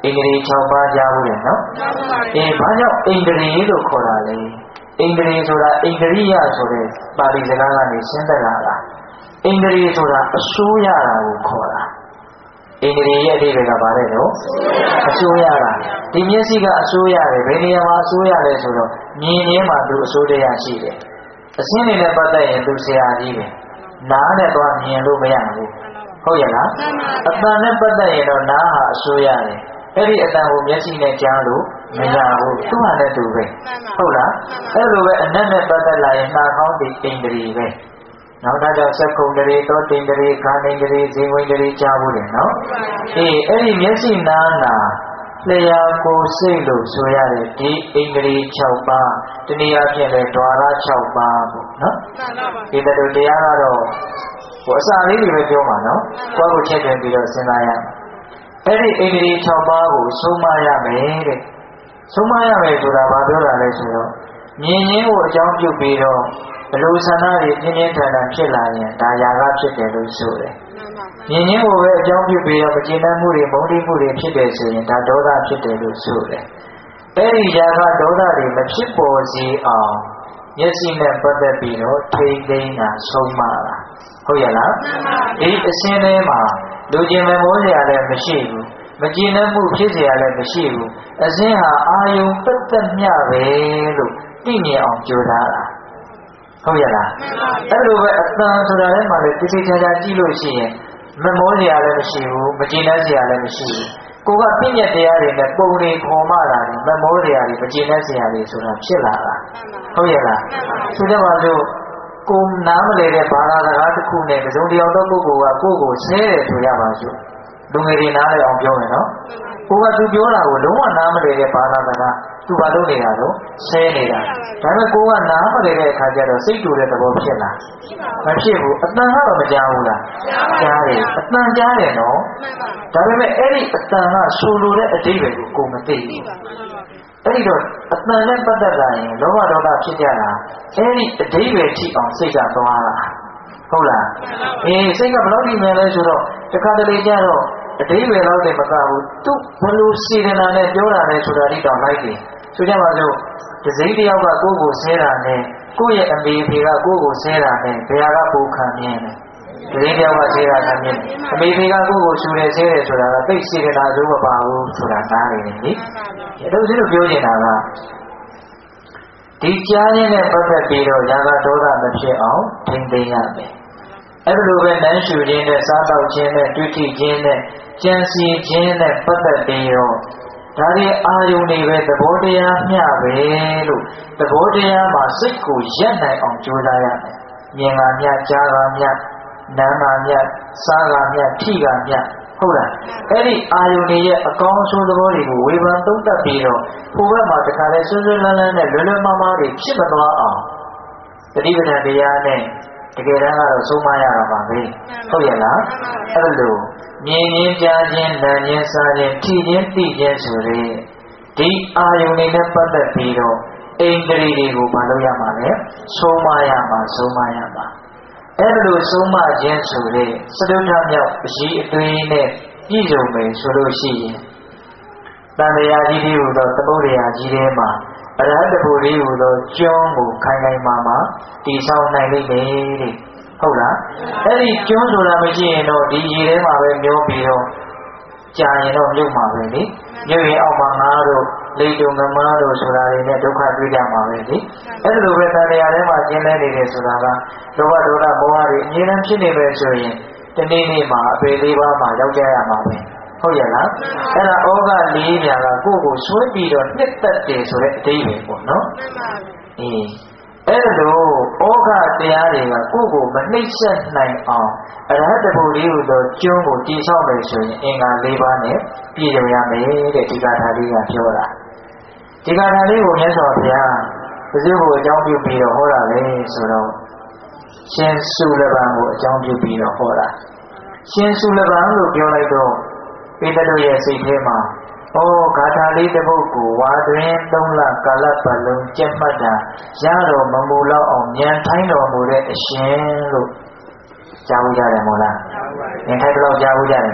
[SPEAKER 1] အင်္ဂလိပ်6ပါးကြားဘူးလေနော်ဘာကြောင့်အင်္ဂလိပ်လို့ခေါ်တာလဲအင်္ဂလိပ်ဆိုတာအင်္ဂရိယဆိုတဲ့ပါဠိစကားကနေရှင်းသက်လာတာအင်္ဂလိပ်ဆိုတာအစိုးရတာကိုခေါ်တာအင်္ဂလိပ်ရဲ့အဓိပ္ပာယ်ကဘာလဲတော့အစိုးရတာဒီမျက်စိကအစိုးရတယ်ဘယ်နေရာမှာအစိုးရလဲဆိုတော့မြင်ရင်းမှာသူအစိုးတရားရှိတယ်အစင်းနေနဲ့ပတ်သက်ရင်သူဆရာကြီးပဲနားနဲ့တော့မြင်လို့မရဘူးဟုတ်ရဲ့လားအတန်နဲ့ပတ်သက်ရင်တော့နားဟာအစိုးရတယ်အဲ့ဒီအတန်ကိုမျက်စိနဲ့ကြားလို့မရဘူးသူ့ဟာနဲ့သူပဲဟုတ်လားအဲ့လိုပဲအနက်နဲ့ပတ်သက်လာရင်နှာခေါင်းဒီအင်္ဂလိပ်ပဲနောက်ဒါကြောင့်စက္ကုံတရေတောတင်တရေခါနေတရေဇေဝိတရေကြားဘူးလေနော်အဲ့ဒီမျက်စိနားနာလျှာကိုစိတ်လို့ဆိုရတဲ့ဒီအင်္ဂလိပ်6ပါးတနည်းအားဖြင့်လည်းဓဝါရ6ပါးပေါ့နော်ဒီလိုတရားကတော့အစာလေးတွေပဲပြောမှာနော်ကိုယ့်ကိုချက်တင်ပြီးတော့စဉ်းစားရအဲ့ဒီအင်္ဂလိပ်6ပါးကိုဆုံးမရမယ်တဲ့ဆုံးမရမယ်ဆိုတာဘာပြောတာလဲဆိုတော့မြင်ရင်းကိုအကြောင်းပြုပြီးတော့ဘလို့ဆန္ဒတွေပြင်းပြင်းထန်ထန်ဖြစ်လာရင်ဒါຢာကဖြစ်တယ်လို့ဆိုတယ်မြင်ရင်းကိုပဲအကြောင်းပြုပြီးတော့မကျေနပ်မှုတွေမုန်းတိမှုတွေဖြစ်တယ်ဆိုရင်ဒါဒေါသဖြစ်တယ်လို့ဆိုတယ်အဲ့ဒီຢာကဒေါသတွေမဖြစ်ပေါ်စေအောင်မျက်စိနဲ့ပတ်သက်ပြီးတော့ထိမ့်သိမ်းတာဆုံးမတာဟုတ်ရဲ့လားဒီအစင်းထဲမှာလူကျင်မမိုးစရာလည်းမရှိဘူးမကြည်နပ်မှုဖြစ်เสียရလည်းမရှိဘူးအစင်းဟာအာယုံပတ်သက်မျှပဲလို့သိမြင်အောင်ကြိုးစားတာဟုတ်ရလားအဲ့လိုပဲအတန်ဆိုတာလည်းမှလည်းတိတိကျကျကြည့်လို့ရှိရင်မမိုးစရာလည်းမရှိဘူးမကြည်နပ်စရာလည်းမရှိဘူးကိုကပြည့်ညက်တရားတွေနဲ့ပုံတွေခေါ်မှလာတယ်မမိုးစရာတွေမကြည်နပ်စရာတွေဆိုတာဖြစ်လာတာဟုတ်ရလားဆိုတော့ဘာလို့ကိုနားမလဲတဲ့ဘာသာစကားတစ်ခုနဲ့တစုံတယောက်သောပုဂ္ဂိုလ်ကကိုယ့်ကိုဆဲတယ်ဆိုရပါစို့လူငယ်တွေနားလည်အောင်ပြောမယ်နော်ကိုကသူပြောတာကိုလုံးဝနားမလဲတဲ့ဘာသာစကားသူဘာလုပ်နေတာတော့ဆဲနေတာဒါပေမဲ့ကိုကနားမလဲတဲ့အခါကျတော့စိတ်တူတဲ့သဘောဖြစ်လာမဖြစ်ဘူးအတန်ကတော့မကြားဘူးလားကြားတယ်အတန်ကြားတယ်နော်ဒါပေမဲ့အဲ့ဒီအတန်ကဆိုလိုတဲ့အဓိပ္ပာယ်ကိုကိုမသိဘူးအဲ့ဒီတော့အတန်နဲ့ပတ်သက်လာရင်လောဘဒေါသဖြစ်ကြတာအဲ့ဒီအဓိပ္ပာယ်ထိအောင်စိတ်ကသွားတာဟုတ်လားစိတ်ကဘယ်လောက်ဒီမယ်လဲဆိုတော့တခါတလေကျတော့အဓိပ္ပာယ်တော့လည်းမကဘူးသူဘလို့စေတနာနဲ့ပြောတာလဲဆိုတာဒီတောင်လိုက်တယ်ဆိုကြပါစို့တစိမ့်တယောက်ကကိုယ့်ကိုဆဲတာနဲ့ကိုယ့်ရဲ့အမေဖေကကိုယ့်ကိုဆဲတာနဲ့ဘယ်ဟာကပိုခံမြင်လဲတစိမ့်တယောက်ကဆဲတာခံမြင်အမေဖေကကိုယ့်ကိုရှူတယ်ဆဲတယ်ဆိုတာကသိစေတနာစိုးမပါဘူးဆိုတာနားနေတယ်လေအဲ့လိုစိလို့ပြောနေတာကဒီကြားရင်းနဲ့ပတ်သက်ပြီးတော့ຢာကဒေါသမဖြစ်အောင်ထိမ့်သိမ်းရမယ်အဲ့လိုပဲနန်းရှူခြင်းနဲ့စားတော့ခြင်းနဲ့တွေ့ထိခြင်းနဲ့ကြံစီခြင်းနဲ့ပတ်သက်ပြီးတော့ဒါတွေအာယုန်တွေပဲသဘောတရားမျှပဲလို့သဘောတရားမှာစိတ်ကိုရပ်နိုင်အောင်ကြိုးစားရမယ်မြင်တာမျှကြားတာမျှနားတာမျှစားတာမျှထိတာမျှဟုတ်လားအဲ့ဒီအာယုန်တွေရဲ့အကောင်းအဆိုးသဘောတွေကိုဝေဖန်သုံးသပ်ပြီးတော့ဟိုဘက်မှာတခါလဲစွန်းစွန်းလန်းလန်းနဲ့လွယ်လွယ်မှားမှားတွေဖြစ်မသွားအောင်တတိပဌာန်တရားနဲ့တကယ်တမ်းကတော့ဆုံးမရတာပါပဲဟုတ်ရဲ့လားအဲ့လိုမြင်ခြင်းကြားခြင်းနားခြင်းစားခြင်းထိခြင်းသိခြင်းဆိုတဲ့ဒီအာယုန်တွေနဲ့ပတ်သက်ပြီးတော့အိန္ဒြေတွေကိုမလုပ်ရမှာလဲဆုံးမရမှာအဲ့လိုဆုံးမခြင်းဆိုတဲ့စတုထမြောက်အရှိအသွေးနဲ့ပြည့်စုံမယ်ဆိုလို့ရှိရင်တန်ត្រာကြီးတွေဟူသောသမုဒ္ဒရာကြီးထဲမှာအရဟတဘုရားဟူသောကျွန်းကိုခိုင်ခိုင်မာမာတည်ဆောက်နိုင်လိမ့်မယ်တဲ့ဟုတ်လားအဲ့ဒီကျွန်းဆိုတာမရှိရင်တော့ဒီရေထဲမှာပဲမျောပြီးတော့ကြာရင်တော့မြုပ်မှာပဲလေမြုပ်ရင်အောက်မှာငါတို့လေတုံငမားတို့ဆိုတာတွေနဲ့ဒုက္ခတွေ့ကြမှာပဲလေအဲ့လိုပဲတန်တရားထဲမှာကျင်းလဲနေတယ်ဆိုတာကလောဘဒေါသမောဟတွေအမြဲတမ်းဖြစ်နေပဲဆိုရင်ဒီနေ့မှာအပေလေးပါးမှာရောက်ကြရမှာပဲဟုတ်ရဲ့လားအဲ့ဒါဩဃလေးညာကကိုယ့်ကိုဆွဲပြီးတော့နှစ်သက်တယ်ဆိုတဲ့အဓိပ္ပာယ်ပေါ့နော်အဲ့လိုဩဃတရားတွေကကိုယ့်ကိုမနှိမ့်ဆက်နိုင်အောင်အရဟတဘုရားဟူသောကျွန်းကိုတည်ဆောက်မယ်ဆိုရင်အင်္ဂါ၄ပါးနဲ့ပြည့်စုံရမယ်တဲ့ဒီကထာလေးကပြောတာဒီကထာလေးကိုမြတ်စွာဘုရားပဇုကိုအကြောင်းပြုပြီးတော့ဟောတာလေဆိုတော့ရှင်စုလပံကိုအကြောင်းပြုပြီးတော့ဟောတာရှင်စုလပံလို့ပြောလိုက်တော့ပိဋကတို့ရဲ့စိတ်ထဲမှာဂါထာလေးတစ်ပုဒ်ကိုဝါတွင်3လကာလပတ်လုံးကျက်မှတ်တာရတော်မမူလောက်အောင်ဉာဏ်ထိုင်းတော်မူတဲ့အရှင်လို့ကြားဘူးကြတယ်မို့လားဉာဏ်ထိုင်းတော့ကြားဘူးကြတယ်နော်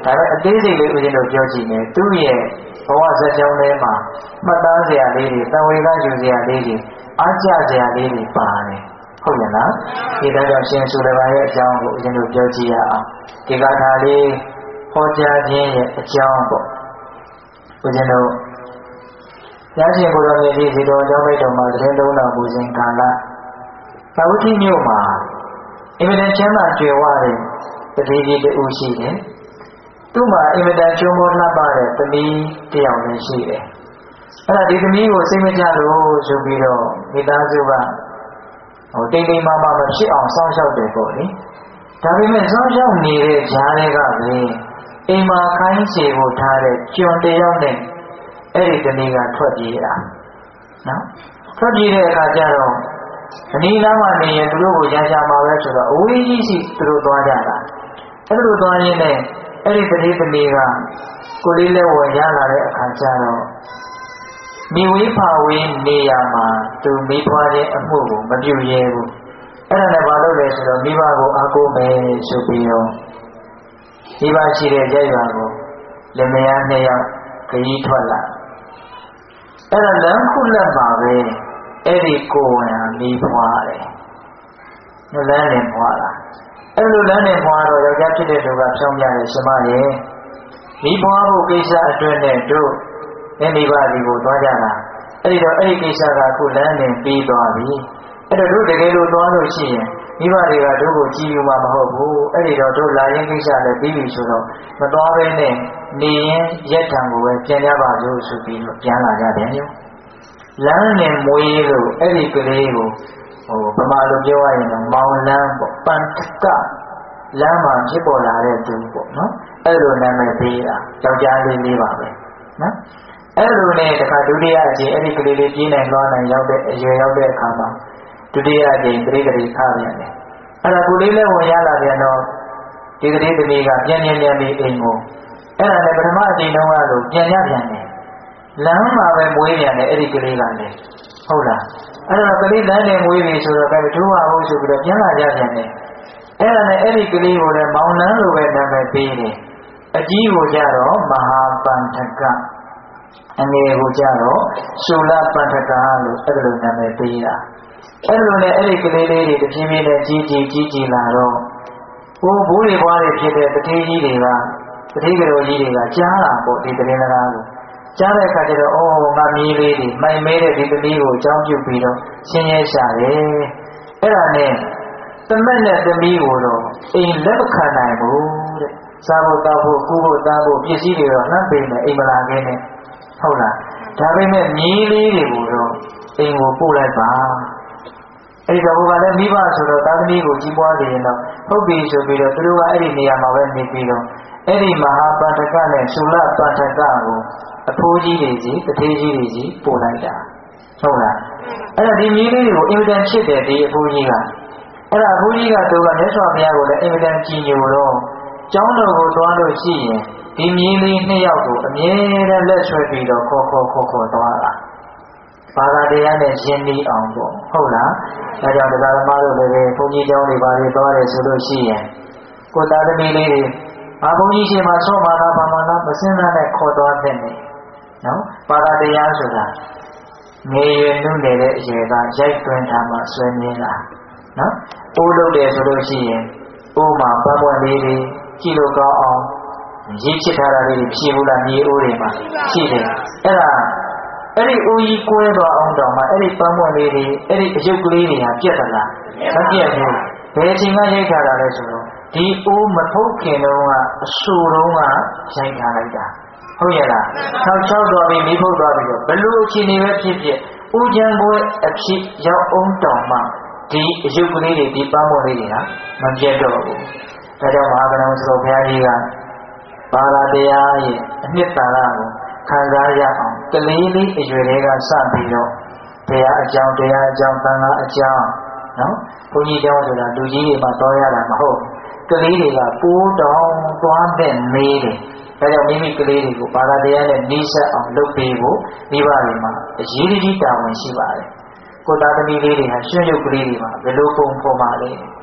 [SPEAKER 1] ဒါပေမဲ့အသေးစိတ်လေးဦးဇင်းတို့ပြောကြည့်မယ်သူ့ရဲ့ဘဝဇာတ်ကြောင်းထဲမှာမှတ်သားစရာလေးတွေတန်ဝေကယူစရာလေးတွေအားကျစရာလေးတွေပါတယ်ဟုတ်ရဲ့လားဒီတော့ကြောင့်ရှင်ဆူလဘာရဲ့အကြောင်းကိုဦးဇင်းတို့ပြောကြည့်ရအောင်ဒီကထာလေးဟောကြားခြင်းရဲ့အကြောင်းပေါ့ဦးဇင်းတို့ရရှင်ကိုယ်တော်မြတ်ကြီးစီတော်ကျောင်းမိတ်တော်မှာသတင်းသုံးတော်မူစဉ်ကာလသာဝတိမြို့မှာအင်မတန်ချမ်းသာကြွယ်ဝတဲ့တတိကြီးတူရှိတယ်သူ့မှာအင်မတန်ကျုံမောလှပတဲ့သမီးတယောက်လည်းရှိတယ်အဲ့ဒါဒီသမီးကိုစိတ်မကြလို့ဆိုပြီးတော့မိသားစုကတိမ်တိမ်မာမာမဖြစ်အောင်စောင့်ရှောက်တယ်ပေါ့လေဒါပေမဲ့စောင့်ရှောက်နေတဲ့ဂျားတွေကပဲအိမ်မှာခိုင်းချေဖို့ထားတဲ့ကျွန်တယောက်နဲ့အဲ့ဒီသမီးကထွက်ပြေးတာနော်ထွက်ပြေးတဲ့အခါကျတော့အနီးနားမှာနေရင်သူတို့ကိုရန်ရှာမှာပဲဆိုတော့အဝေးကြီးရှိသူတို့သွားကြတာအဲ့လိုသွားရင်းနဲ့အဲ့ဒီပရိသမီးကကိုလေးလက်ဝယ်ရလာတဲ့အခါကျတော့မိဝေးဖာဝေးနေရမှာသူမိဖွားတဲ့အမှုကိုမပြုရဲဘူးအဲ့ဒါနဲ့ဘာလုပ်လဲဆိုတော့မိဘကိုအားကိုးမယ်ဆိုပြီးတော့မိဘရှိတဲ့ကြရွာကိုလက်မယားနှစ်ယောက်ခရီးထွက်လာအဲ့ဒါလမ်းခုလက်ပါပဲအဲ့ဒီကိုယ်ဟာမိဖွားတယ်လမ်းနဲ့ဖွားလာအဲ့လိုလမ်းနဲ့ဖွားတော့ယောက်ျားဖြစ်တဲ့သူကဖြောင်းပြတယ်ရှင်မရဲ့မိဖွားဖို့ကိစ္စအတွင်းနဲ့တို့မိဘဒီကိုသွားကြတာအဲ့ဒီတော့အဲ့ဒီကိစ္စကအခုလမ်းနဲ့ပြီးသွားပြီအဲ့တော့တို့တကယ်လို့သွားလို့ရှိရင်မိဘတွေကတို့ကိုကြည်ယူမှာမဟုတ်ဘူးအဲ့ဒီတော့တို့လာရင်ကိစ္စလည်းပြီးပြီဆိုတော့မသွားဘဲနဲ့နေရင်ရက်ထံကိုပဲပြန်ရပါလို့ဆိုပြီးတော့ပြန်လာကြတယ်မျိုးလမ်းနဲ့မွေးလို့အဲ့ဒီကလေးကိုဗမာလိုပြောရရင်တော့မောင်လန်းပေါ့ပန်တကလမ်းမှာဖြစ်ပေါ်လာတဲ့သူပေါ့နော်အဲ့လိုနာမည်ပေးတာယောက်ျားလေးပါပဲနော်အဲ့လိုနဲ့တခါဒုတိယအကြိမ်အဲ့ဒီကလေးလေးပြေးနိုင်လွှားနိုင်ရောက်တဲ့အရွယ်ရောက်တဲ့အခါမှာဒုတိယအကြိမ်တရိကတိခါပြန်တယ်အဲ့ဒါကိုလေးလည်းဝင်ရလာပြန်တော့ဒီကလေးသမီးကပြန်ပြီးအိမ်ကိုအဲ့ဒါနဲ့ပထမအကြိမ်တုန်းကလို့ပြန်ရပြန်တယ်လမ်းမှာပဲမွေးပြန်တယ်အဲ့ဒီကလေးကလည်းဟုတ်လားအဲ့တော့ကလေးလမ်းနဲ့မွေးပြီဆိုတော့ကဲထိုးပါဖို့ဆိုပြီးတော့ပြန်လာကြပြန်တယ်အဲ့ဒါနဲ့အဲ့ဒီကလေးကိုလည်းမောင်နှန်းလိုပဲနာမည်ပေးတယ်အကြီးကိုကြတော့မဟာပန္ထကအငယ်ကိုကြတော့ရှုလပန္ထကလို့အဲ့လိုနာမည်ပေးတာအဲ့လိုနဲ့အဲ့ဒီကလေးလေးတွေတဖြည်းဖြည်းနဲ့ကြီးကြီးလာတော့ဘိုးတွေဘွားတွေဖြစ်တဲ့တတိကြီးတွေကတတိကတော်ကြီးတွေကကြားလာပေါ့ဒီတရင်စကားကိုကြားတဲ့အခါကျတော့အော်ငါမြေးလေးတွေမိုင်မဲတဲ့ဒီသမီးကိုအကြောင်းပြုပြီးတော့ရှင်းရဲရှာတယ်အဲ့ဒါနဲ့သမက်နဲ့သမီးကိုတော့အိမ်လက်မခံနိုင်ဘူးတဲ့စားဖို့တောက်ဖို့ကူးဖို့သားဖို့ပစ္စည်းတွေတော့နှံ့ပေးမယ်အိမ်မလာခင်းနဲ့ဟုတ်လားဒါပေမဲ့မြေးလေးတွေကိုတော့အိမ်ကိုပို့လိုက်ပါအဲ့ဒီတော့ဘုရားလည်းမိဘဆိုတော့သားသမီးကိုကြီးပွားနေရင်တော့ဟုတ်ပြီဆိုပြီးတော့သူတို့ကအဲ့ဒီနေရာမှာပဲနေပြီးတော့အဲ့ဒီမဟာပန္ထကနဲ့ရှုလပန္ထကကိုအဖိုးကြီးတွေစီတထေးကြီးတွေစီပို့လိုက်တာဟုတ်လားအဲ့ဒါဒီမြေးလေးတွေကိုအင်မတန်ချစ်တယ်ဒီအဖိုးကြီးကအဲ့ဒါအဖိုးကြီးကသူကမြတ်စွာဘုရားကိုလည်းအင်မတန်ကြည်ညိုတော့ကျောင်းတော်ကိုသွားလို့ရှိရင်ဒီမြေးလေးနှစ်ယောက်ကိုအမြဲတမ်းလက်ဆွဲပြီးတော့ခေါ်သွားတာဘာသာတရားနဲ့ရှင်းပြီးအောင်ပေါ့ဟုတ်လားဒါကြောင့်တရားဓမ္မတို့လည်းဘုန်းကြီးကျောင်းတွေပါလေသွားတယ်ဆိုလို့ရှိရင်ကိုသားသမီးလေးတွေဘုန်းကြီးရှင်မှာဆော့မှာလားဘာမှလားမစင်းသားနဲ့ခေါ်သွားတဲ့နေနော်ဘာသာတရားဆိုတာငယ်ရွယ်နှုတ်နေတဲ့အရွယ်ကရိုက်သွင်းထားမှဆွဲမြင်တာနော်အိုးလုပ်တယ်ဆိုလို့ရှိရင်အိုးမှာပတ်ပွက်လေးတွေကြည့်လို့ကောင်းအောင်ရေးချစ်ထားတာလေးတွေဖြည့်ဘူးလားမြေအိုးတွေမှာရှိတယ်အဲ့ဒါအဲ့ဒီအိုးကြီးကွဲသွားအောင်တော့မှအဲ့ဒီပတ်ပွက်လေးတွေအဲ့ဒီအယုတ်ကလေးတွေဟာပြတ်သလားမပြတ်ဘူးဘယ်အချိန်မှရိုက်ထားတာလဲဆိုတော့ဒီအိုးမထုတ်ခင်တုန်းကအဆူတုန်းကရိုက်ထားလိုက်တာဟုတ်ရဲ့လား၆သွားပြီးမိဖုတ်သွားပြီးတော့ဘလို့အချိန်တွေပဲဖြစ်ဖြစ်ဦးချမ်းပွဲအဖြစ်ရောက်အောင်တောင်မှဒီအယုတ်ကလေးတွေဒီပန်းမွန်လေးတွေဟာမပြတ်တော့ဘူးဒါကြောင့်မဟာကဏ္ဍဆိုတော်ဘုရားကြီးကဘာသာတရားရဲ့အနှစ်သာရကိုခံစားရအောင်ကလေးလေးအရွယ်လေးကစပြီးတော့ဘုရားအကြောင်းတရားအကြောင်းသံဃာအကြောင်းနော်ဘုန်းကြီးကျောင်းဆိုတာလူကြီးတွေမှတော်ရတာမဟုတ်ကလေးတွေကပိုးတောင်သွားတဲ့မေးတယ်ဒါကြောင့်မိမိကလေးတွေကိုဘာသာတရားနဲ့နှိစက်အောင်လုပ်ပေးဖို့မိဘတွေမှာအရေးကြီးတာဝန်ရှိပါတယ်ကိုသားသမီးလေးတွေဟာရွှေရုပ်ကလေးတွေမှာဘယ်လိုပုံဖော်ပါလဲ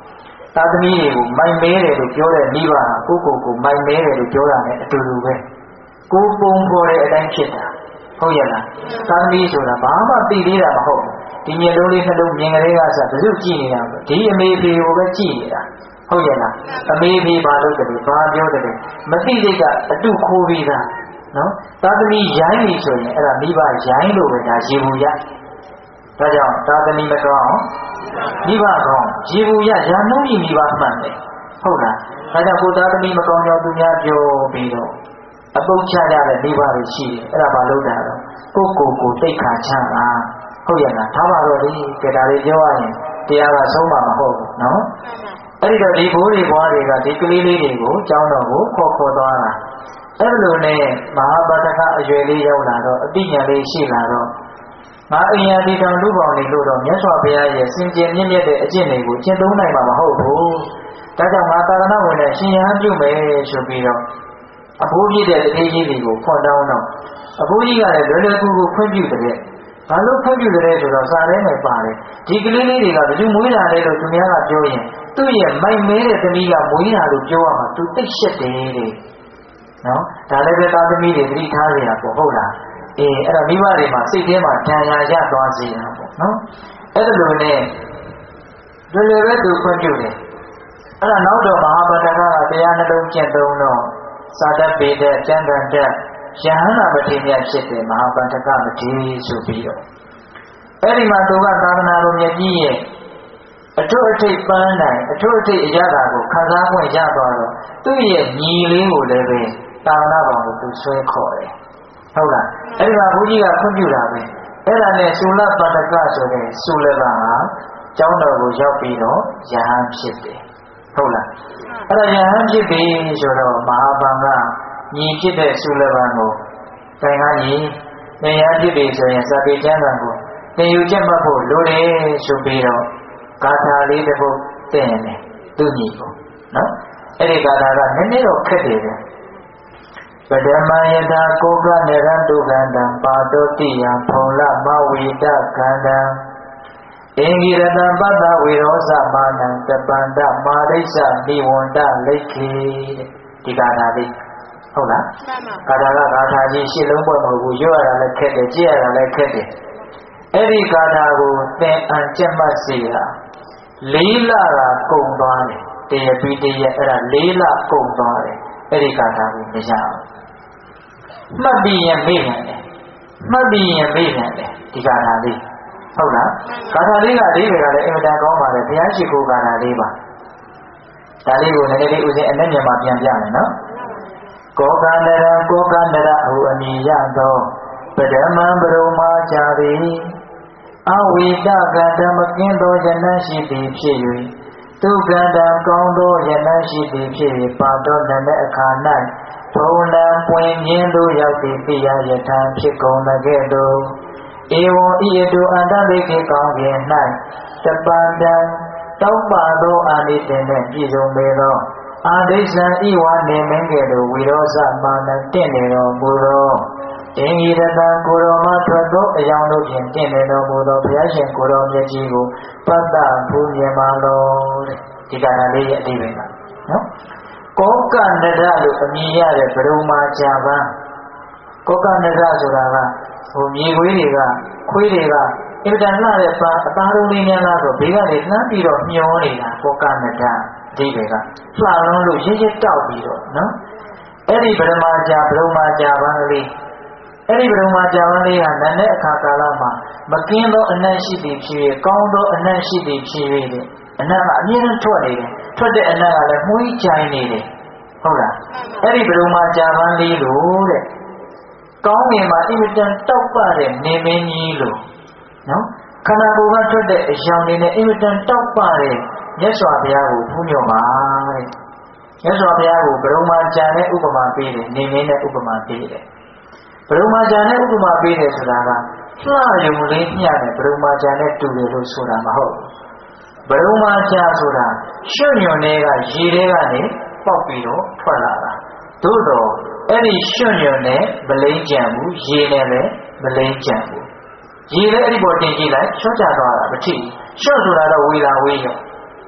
[SPEAKER 1] သာသမီတွေကိုမိုင်မဲတယ်လို့ပြောတဲ့မိဘဟာကိုမိုင်မဲတယ်လို့ပြောတာနဲ့အတူတူပဲကိုပုံပေါ်တဲ့အတိုင်းဖြစ်တာဟုတ်ရဲ့လားသာသမီဆိုတာဘာမှသိသေးတာမဟုတ်ဘူးဒီမျက်လုံးလေးနှလုံးမြင်ကလေးကစဘယ်သူကြည့်နေတာဒီအမေဖေကိုပဲကြည့်နေတာဟုတ်ရဲ့လားအမေဖေဘာလို့တည်းဘာပြောတယ်မသိသေးကအတုခိုးပြီးသားနော်သာသမီရိုင်းပြီဆိုရင်အဲ့ဒါမိဘရိုင်းလို့ပဲဒါရေဘူးရဒါကြောင့်သာသမီမကောင်းမိဘကောင်းရေဘူးရရနှုံးကြီးမိဘမှန်တယ်ဟုတ်လားဒါကြောင့်ကိုသာသမီမကောင်းကြောင့်သူများပြောပြီးတော့အပုတ်ချကြတဲ့မိဘတွေရှိတယ်အဲ့ဒါဘာလို့တာတော့ကိုတိတ်ခါချတာဟုတ်ရဲ့လားဒါပါတော့လေကြတာလေးပြောရရင်တရားကဆုံးမှာမဟုတ်ဘူးနော်အဲ့ဒီတော့ဒီဘိုးတွေဘွားတွေကဒီကလေးလေးတွေကိုကျောင်းတော်ကိုခေါ်သွားတာအဲ့လိုနဲ့မဟာပါဋကအရွယ်လေးရောက်လာတော့အတိညာလေးရှိလာတော့ငါအင်ယာဒီတောင်လူပေါင်းနေလို့တော့မြတ်စွာဘုရားရဲ့စင်ကြယ်မြင့်မြတ်တဲ့အကျင့်တွေကိုကျင့်သုံးနိုင်မှာမဟုတ်ဘူးဒါကြောင့်ငါသာသနာ့ဝင်နဲ့ရှင်ရဟန်းပြုမယ်ဆိုပြီးတော့အဘိုးကြီးတဲ့တတိကြီးတွေကိုခွန်တောင်းတော့အဘိုးကြီးကလည်းလွယ်လွယ်ကူကူခွင့်ပြုတဲ့ဘာလို့ခွင့်ပြုတယ်ဆိုတော့စာထဲမှာပါတယ်ဒီကလေးလေးတွေကဘယ်သူမွေးလာလဲလို့သူများကပြောရင်သူ့ရဲ့မိုက်မဲတဲ့သမီးကမွေးလာလို့ပြောရမှာသူသိရှက်တယ်တဲ့နော်ဒါလည်းပဲသားသမီးတွေသတိထားကြရပေါ့ဟုတ်လားအဲ့တော့မိဘတွေမှာစိတ်ထဲမှာဓာရရသွားစေတာပေါ့နော်အဲ့ဒါလိုနဲ့လွယ်လွယ်ပဲသူခွင့်ပြုတယ်အဲ့ဒါနောက်တော့မဟာပါဋကကတရားနှလုံးကျင့်သုံးတော့စာတတ်ပေတဲ့ကျမ်းဂန်တဲ့ယဟန္တာမထေရမြတ်ဖြစ်တယ်မဟာပါဋကမထေရဆိုပြီးတော့အဲ့ဒီမှာသူကသာသနာတော်မြတ်ကြီးရဲ့အထွတ်အထိပ်ပန်းနိုင်အထွတ်အထိပ်အရသာကိုခံစားခွင့်ရသွားတော့သူ့ရဲ့ညီလေးကိုလည်းပဲသာသနာတော်ကိုသူဆွဲခေါ်တယ်ဟုတ်လားအဲ့ဒီမှာဘုန်းကြီးကခွင့်ပြုတာပဲအဲ့ဒါနဲ့သုလပါဋကဆိုတဲ့သုလကဟာကျောင်းတော်ကိုရောက်ပြီးတော့ယဟန်ဖြစ်တယ်ဟုတ်လားအဲ့ဒါယဟန်ဖြစ်ပြီဆိုတော့မဟာဗန္ကညီဖြစ်တဲ့သုလကကိုတိုင်ကညီနေရဖြစ်ပြီဆိုရင်စာပေကျမ်းဂန်ကိုသင်ယူချက်မှတ်ဖို့လိုတယ်ဆိုပြီးတော့ဂါထာလေးတစ်ပုဒ်သင်တယ်သူညီကိုနော်အဲ့ဒီဂါထာကနည်းနည်းတော့ခက်တယ်ပဲပဒမယတာကိုကနရတုကန္တံပါတောတိယဖုံလမဝိတကန္တံအင်္ဂိရတပတ္တဝေရောဇမာနံတပန္တမာရိစ္ဆနိဝန္တလိခေဒီဂါထာလေးဟုတ်လားဂါထာကဂါထာကြီးရှစ်လုံးပွဲမဟုတ်ဘူးရွတ်ရတာလည်းခက်တယ်ကြည့်ရတာလည်းခက်တယ်အဲ့ဒီဂါထာကိုသင်အံကျက်မှတ်စေတာ၄လကကုန်သွားတယ်တရားပြီးတရားအဲ့ဒါ၄လကုန်သွားတယ်အဲ့ဒီဂါထာကိုမရအောင်မှတ်ပြီးရင်မေ့နိုင်တယ်မှတ်ပြီးရင်မေ့နိုင်တယ်ဒီဂါထာလေးဟုတ်လားဂါထာလေးကအဓိပ္ပာယ်ကလည်းအင်မတန်ကောင်းပါလေဘုရားရှိခိုးဂါထာလေးပါဒါလေးကိုနည်းနည်းလေးဦးစင်းအနဲ့မြန်မာပြန်ပြမယ်နော်ကောကန္တရကောကန္တရဟူအမည်ရသောပဒမံပရုမာကြသည်အဝိတကန္တမကင်းသောယနရှိသည်ဖြစ်၍သူကန္တကောင်းသောယနရှိသည်ဖြစ်၍ပါတော်နတဲ့အခါ၌ဘုံလံပွင့်မြင်းသို့ရောက်သည့်တရားယထာဖြစ်ကုန်တဲ့ကဲ့သို့ဧဝံဤတုအန္တလိခေကောင်းခြင်း၌တပန္တံတောက်ပါသောအာနိသင်နှင့်ပြည့်စုံပေသောအာဒိဋ္ဌံဤဝါနေမင်းကဲ့သို့ဝိရောဇမာနတင့်နေတော်မူသောအင်္ဂိရတံကိုရောမထွက်သောအယောင်တို့ဖြင့်တင့်နေတော်မူသောဘုရားရှင်ကိုရောမြတ်ကြီးကိုပတ္တဘုမြင်ပါလောတဲ့ဒီကဏ္ဍလေးရဲ့အဓိပ္ပာယ်ကနော်ကောကနဒလို့အမည်ရတဲ့ဘရုမာကြပန်းကောကနဒဆိုတာကဟိုမြေခွေးတွေကခွေးတွေကအင်တန်လှတဲ့ပန်းအသားလုံးလေးများလားဆိုဘေးကနေလှမ်းပြီးတော့မျောနေတာကောကနဒအဓိပ္ပာယ်ကလှလုံးလို့ရရတောက်ပြီးတော့နော်အဲ့ဒီဘရုမာကြပန်းလေးအဲ့ဒီဘုံမှာကြာဝန်းလေးဟာနတ်တဲ့အခါကာလမှာမကင်းသောအနတ်ရှိသည်ဖြစ်၍ကောင်းသောအနတ်ရှိသည်ဖြစ်၍အနတ်ကအမြဲတမ်းထွက်နေတယ်ထွက်တဲ့အနတ်ကလည်းမှုီးကြိုင်နေတယ်ဟုတ်လားအဲ့ဒီဘုံမှာကြာဝန်းလေးလို့တဲ့ကောင်းငင်မှာအင်မတန်တောက်ပတဲ့နေမင်းကြီးလို့နော်ခန္ဓာကိုယ်ကထွက်တဲ့အယောင်တွေနဲ့အင်မတန်တောက်ပတဲ့မြတ်စွာဘုရားကိုဖူးမြော်ပါတဲ့မြတ်စွာဘုရားကိုဘုံမှာကြာတဲ့ဥပမာပေးတယ်နေမင်းနဲ့ဥပမာပေးတယ်ဘရုမာဂျာနဲ့ဥပမာပေးတယ်ဆိုတာကလှယုံလေးမျှတယ်ဘရုမာဂျာနဲ့တူတယ်လို့ဆိုတာမဟုတ်ဘူးဘရုမာဂျာဆိုတာရွှွညွန်တွေကရေတွေကနေပေါက်ပြီးတော့ထွက်လာတာသို့တော့အဲ့ဒီရွှွညွန်နဲ့မလိမ့်ကြံဘူးရေနဲ့လည်းမလိမ့်ကြံဘူးရေလည်းအဲ့ဒီပေါ်တင်ကြည့်လိုက်ချော့ချသွားတာမထိဘူးရွှွဆိုတာတော့ဝေလာဝေးရော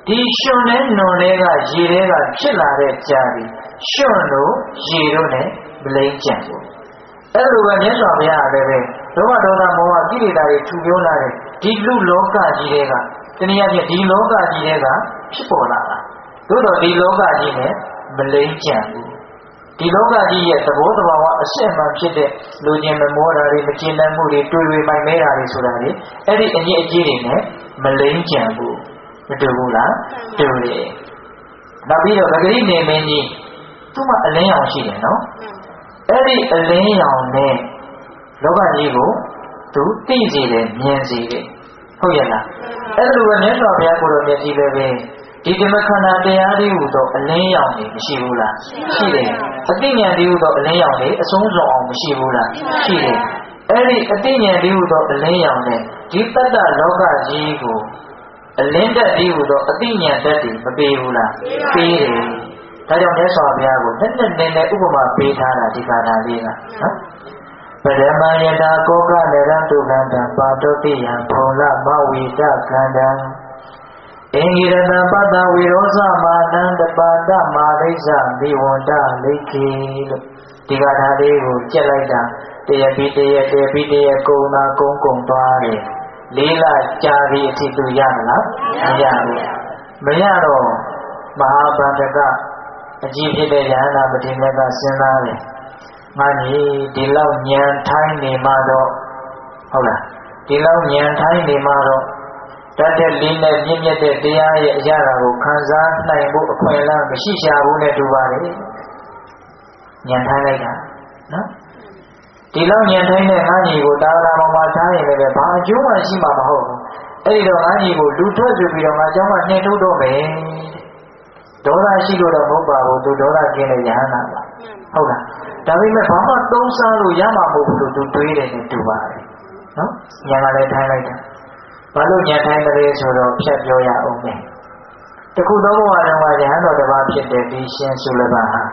[SPEAKER 1] ဒီရှင်နဲ့နွန်လေးကရေတွေကဖြစ်လာတဲ့ကြားပြီးရှင်တို့ရေတို့နဲ့မလိမ့်ကြဘူးအဲ့လိုပဲမြတ်စွာဘုရားလည်းပဲလောဘဒေါသမောဟကိလေသာတွေထူပြောလာတဲ့ဒီလူလောကကြီးတွေကတနည်းအားဖြင့်ဒီလောကကြီးတွေကဖြစ်ပေါ်လာတာသို့တော့ဒီလောကကြီးနဲ့မလိမ့်ကြဘူးဒီလောကကြီးရဲ့သဘောတဘာဝအစစ်အမှန်ဖြစ်တဲ့လူချင်းမမောတာတွေမကျဉ်းတတ်မှုတွေတွေ့တွေ့မိုက်မဲတာတွေဆိုတာလေအဲ့ဒီအညစ်အကြေးတွေနဲ့မလိမ့်ကြဘူးမတူဘူးလားတူတယ်နောက်ပြီးတော့ပဂရိနေမင်းကြီးသူ့မှာအလင်းရောင်ရှိတယ်နော်အဲ့ဒီအလင်းရောင်နဲ့လောကကြီးကိုသူသိစေတယ်မြင်စေတယ်ဟုတ်ရဲ့လားအဲ့လိုပဲမြတ်စွာဘုရားကိုယ်တော်မြတ်ကြီးလည်းပဲဒီဓမ္မခန္ဓာတရားတွေဟူသောအလင်းရောင်တွေမရှိဘူးလားရှိတယ်အသိဉာဏ်တွေဟူသောအလင်းရောင်တွေအဆုံးစွန်အောင်မရှိဘူးလားရှိတယ်အဲ့ဒီအသိဉာဏ်တွေဟူသောအလင်းရောင်နဲ့ဒီတတ္တလောကကြီးကိုအလင်းတက်ပြီးဟူသောအသိဉာဏ်တက်တွေမပေးဘူးလားပေးတယ်ဒါကြောင့်မြတ်စွာဘုရားကိုနဲ့ဥပမာပေးထားတာဒီကာထာလေးကနော်ပရမယတာကောကနရတုလန္တပါတောတိယံဖုံလမဝိတခန္တံအင်္ဂိရတပတ္တဝိရောဇမာနံတပါဒမာလိစ္ဆမိဝန္တလိခိလို့ဒီကာထာလေးကိုကြက်လိုက်တာတရပိတရကုံနာကုံသွားတယ်လေးလကြာပြီအထိသူရမလားမရဘူးမရတော့မဟာဗန္ဒကအကြည့်ဖြစ်တဲ့ယဟန္တာပတိမေကစဉ်းစားတယ်ငါကြီးဒီလောက်ဉာဏ်ထိုင်းနေမှတော့ဟုတ်လားဒီလောက်ဉာဏ်ထိုင်းနေမှတော့တတ်တဲ့လေးနဲ့မြင့်မြတ်တဲ့တရားရဲ့အရာကိုခံစားနိုင်ဖို့အခွင့်အလမ်းမရှိရှာဘူးနဲ့တူပါလေဉာဏ်ထိုင်းလိုက်တာနော်ဒီလောက်ဉာဏ်ထိုင်းတဲ့ငါကြီးကိုတာဝရမှာထားရင်လည်းဘာအကျိုးမှရှိမှာမဟုတ်ဘူးအဲ့ဒီတော့ငါကြီးကိုလူထွက်ဆိုပြီးတော့ငါเจ้าမှနှင်ထုတ်တော့မယ်ဒေါသရှိလို့တော့မဟုတ်ပါဘူးသူဒေါသကျင်းတဲ့ယဟန္တာပါဟုတ်လားဒါပေမဲ့ဘာမှသုံးစားလို့ရမှာမဟုတ်ဘူးလို့သူတွေးတယ်နဲ့တူပါတယ်နော်ဉာဏ်ကလည်းထိုင်းလိုက်တာဘာလို့ဉာဏ်ထိုင်းတယ်ဆိုတော့ဖြတ်ပြောရအောင်မယ်တခုသောဘဝတုန်းကယဟန်တော်တစ်ပါးဖြစ်တဲ့ဒီရှင်ဆုလဘဟာဉာဏ်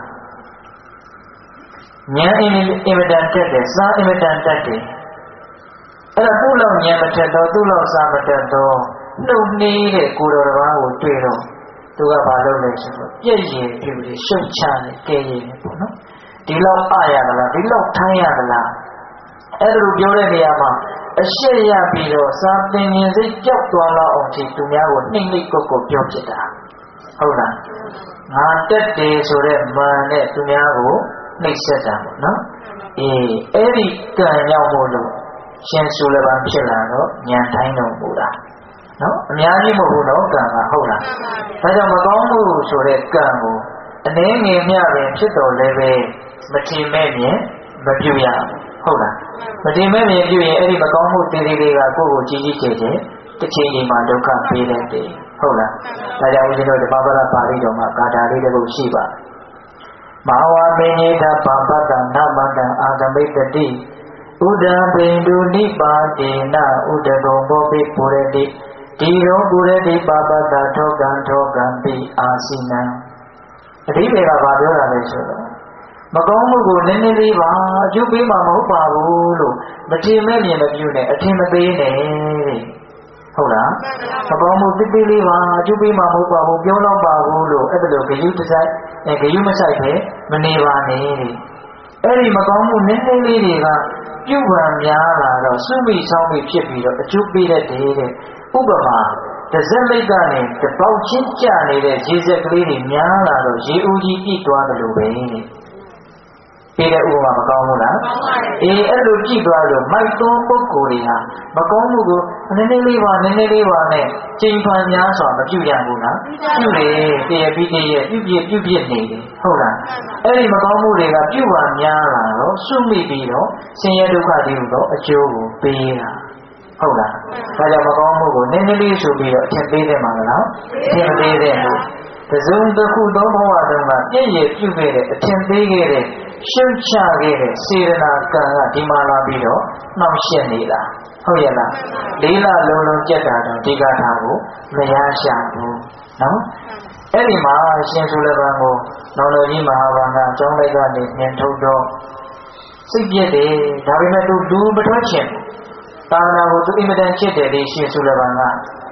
[SPEAKER 1] အင်မတန်တက်တယ်စားအင်မတန်တက်တယ်အဲ့တော့သူ့လောက်ဉာဏ်မတက်တော့သူ့လောက်စားမတက်တော့နှုတ်နှီးတဲ့ကိုယ်တော်တစ်ပါးကိုတွေ့တော့သူကဘာလုပ်လဲဆိုတော့ပြည့်ရင်ပြုပြီးရှုပ်ချတယ်ကဲရင်ပေါ့နော်ဒီလောက်အရသလားဒီလောက်ထိုင်းရသလားအဲ့လိုပြောတဲ့နေရာမှာအရှက်ရပြီးတော့စာသင်ရင်စိတ်ကြောက်သွားလောက်အောင်ဒီသူများကိုနှိမ့်နှိမ့်ကုတ်ကုတ်ပြောဖြစ်တာဟုတ်လားငါတက်တယ်ဆိုတဲ့မာန်နဲ့သူများကိုနှိမ့်ဆက်တာပေါ့နော်အဲ့ဒီကံရောက်ဖို့လို့ရှင်ဆုလဘဖြစ်လာတော့ဉာဏ်ထိုင်းတော်မူတာနော်အများကြီးမဟုတ်ဘူးနော်ကံကဟုတ်လားဒါကြောင့်မကောင်းမှုဆိုတဲ့ကံကိုအနေငယ်မျှပင်ဖြစ်တော်လည်းပဲမထင်မဲ့မြင်မပြုရဘူးဟုတ်လားမထင်မဲ့မြင်ပြုရင်အဲ့ဒီမကောင်းမှုသေးသေးလေးကကိုယ့်ကိုကြီးကြီးကျယ်ကျယ်တစ်ချိန်ချိန်မှာဒုက္ခပေးတယ်ဟုတ်လားဒါကြောင့်ဦးဇင်းတို့ဓမ္မပဒပါဠိတော်မှာဂါထာလေးတစ်ခုရှိပါမဟာဝမေနိဒပါပတ္တနမတံအာဂမိတတိဥဒံပိန္ဒုနိပါတိနဥဒဂုံဘောပိပုရတိဒီရောပုရတိပါပတ္တထောကံပိအာစိနံအဓိပ္ပာယ်ကဘာပြောတာလဲဆိုတော့မကောင်းမှုကိုနည်းနည်းလေးပါအကျိုးပေးမှာမဟုတ်ပါဘူးလို့မထင်မဲ့မြင်မပြုနဲ့အထင်မသေးနဲ့ဟုတ်လားမကောင်းမှုတိတိလေးပါအကျိုးပေးမှာမဟုတ်ပါဘူးပြောတော့ပါဘူးလို့အဲ့ဒါလိုဂယုတစိုက်ဂယုမဆိုင်ပဲမနေပါနဲ့အဲ့ဒီမကောင်းမှုနည်းနည်းလေးတွေကပြုပံများလာတော့စွမိဆောင်မိဖြစ်ပြီးတော့အကျိုးပေးတဲ့ဥပမာတစ်စက်လိတ်ကနေတပေါက်ချင်းကျနေတဲ့ရေစက်ကလေးတွေများလာတော့ရေဦးကြီးပြည့်သွားတယ်လို့ပဲပေးတဲ့ဥပမာမကောင်းဘူးလားအဲ့လိုကြည့်သွားလို့မိုက်သောပုဂ္ဂိုလ်တွေဟာမကောင်းမှုကိုနည်းနည်းလေးပါနဲ့ချိန်ဖန်များစွာမပြုရဘူးလားပြုတယ်တရပြီးတရပြုပြနေတယ်ဟုတ်လားအဲ့ဒီမကောင်းမှုတွေကပြုပါများလာတော့စွမိပြီးတော့ဆင်းရဲဒုက္ခတွေဟူသောအကျိုးကိုပေးတာဟုတ်လားဒါကြောင့်မကောင်းမှုကိုနည်းနည်းလေးဆိုပြီးတော့အထင်သေးတယ်မှာလားအထင်မသေးတဲ့ဘူးတစုံတစ်ခုသောဘဝတုန်းကပြည့်ရပြုခဲ့တဲ့အထင်သေးခဲ့တဲ့ရှုပ်ချခဲ့တဲ့စေရနာကံကဒီမှာလာပြီးတော့နှောင့်ယှက်နေတာဟုတ်ရဲ့လားလေးလလုံးကြက်တာတော့ဒီကထာကိုမရရှာဘူးနော်အဲ့ဒီမှာရှင်ဆုလဘံကိုနောင်တော်ကြီးမဟာဗန္ဓအကြောင်းလိုက်ကနေနှင်ထုတ်တော့စိတ်ပြည့်တယ်ဒါပေမဲ့သူလူမထွက်ချင်သာသနာကိုသူအင်မတန်ချစ်တယ်ဒီရှင်ဆုလဘံက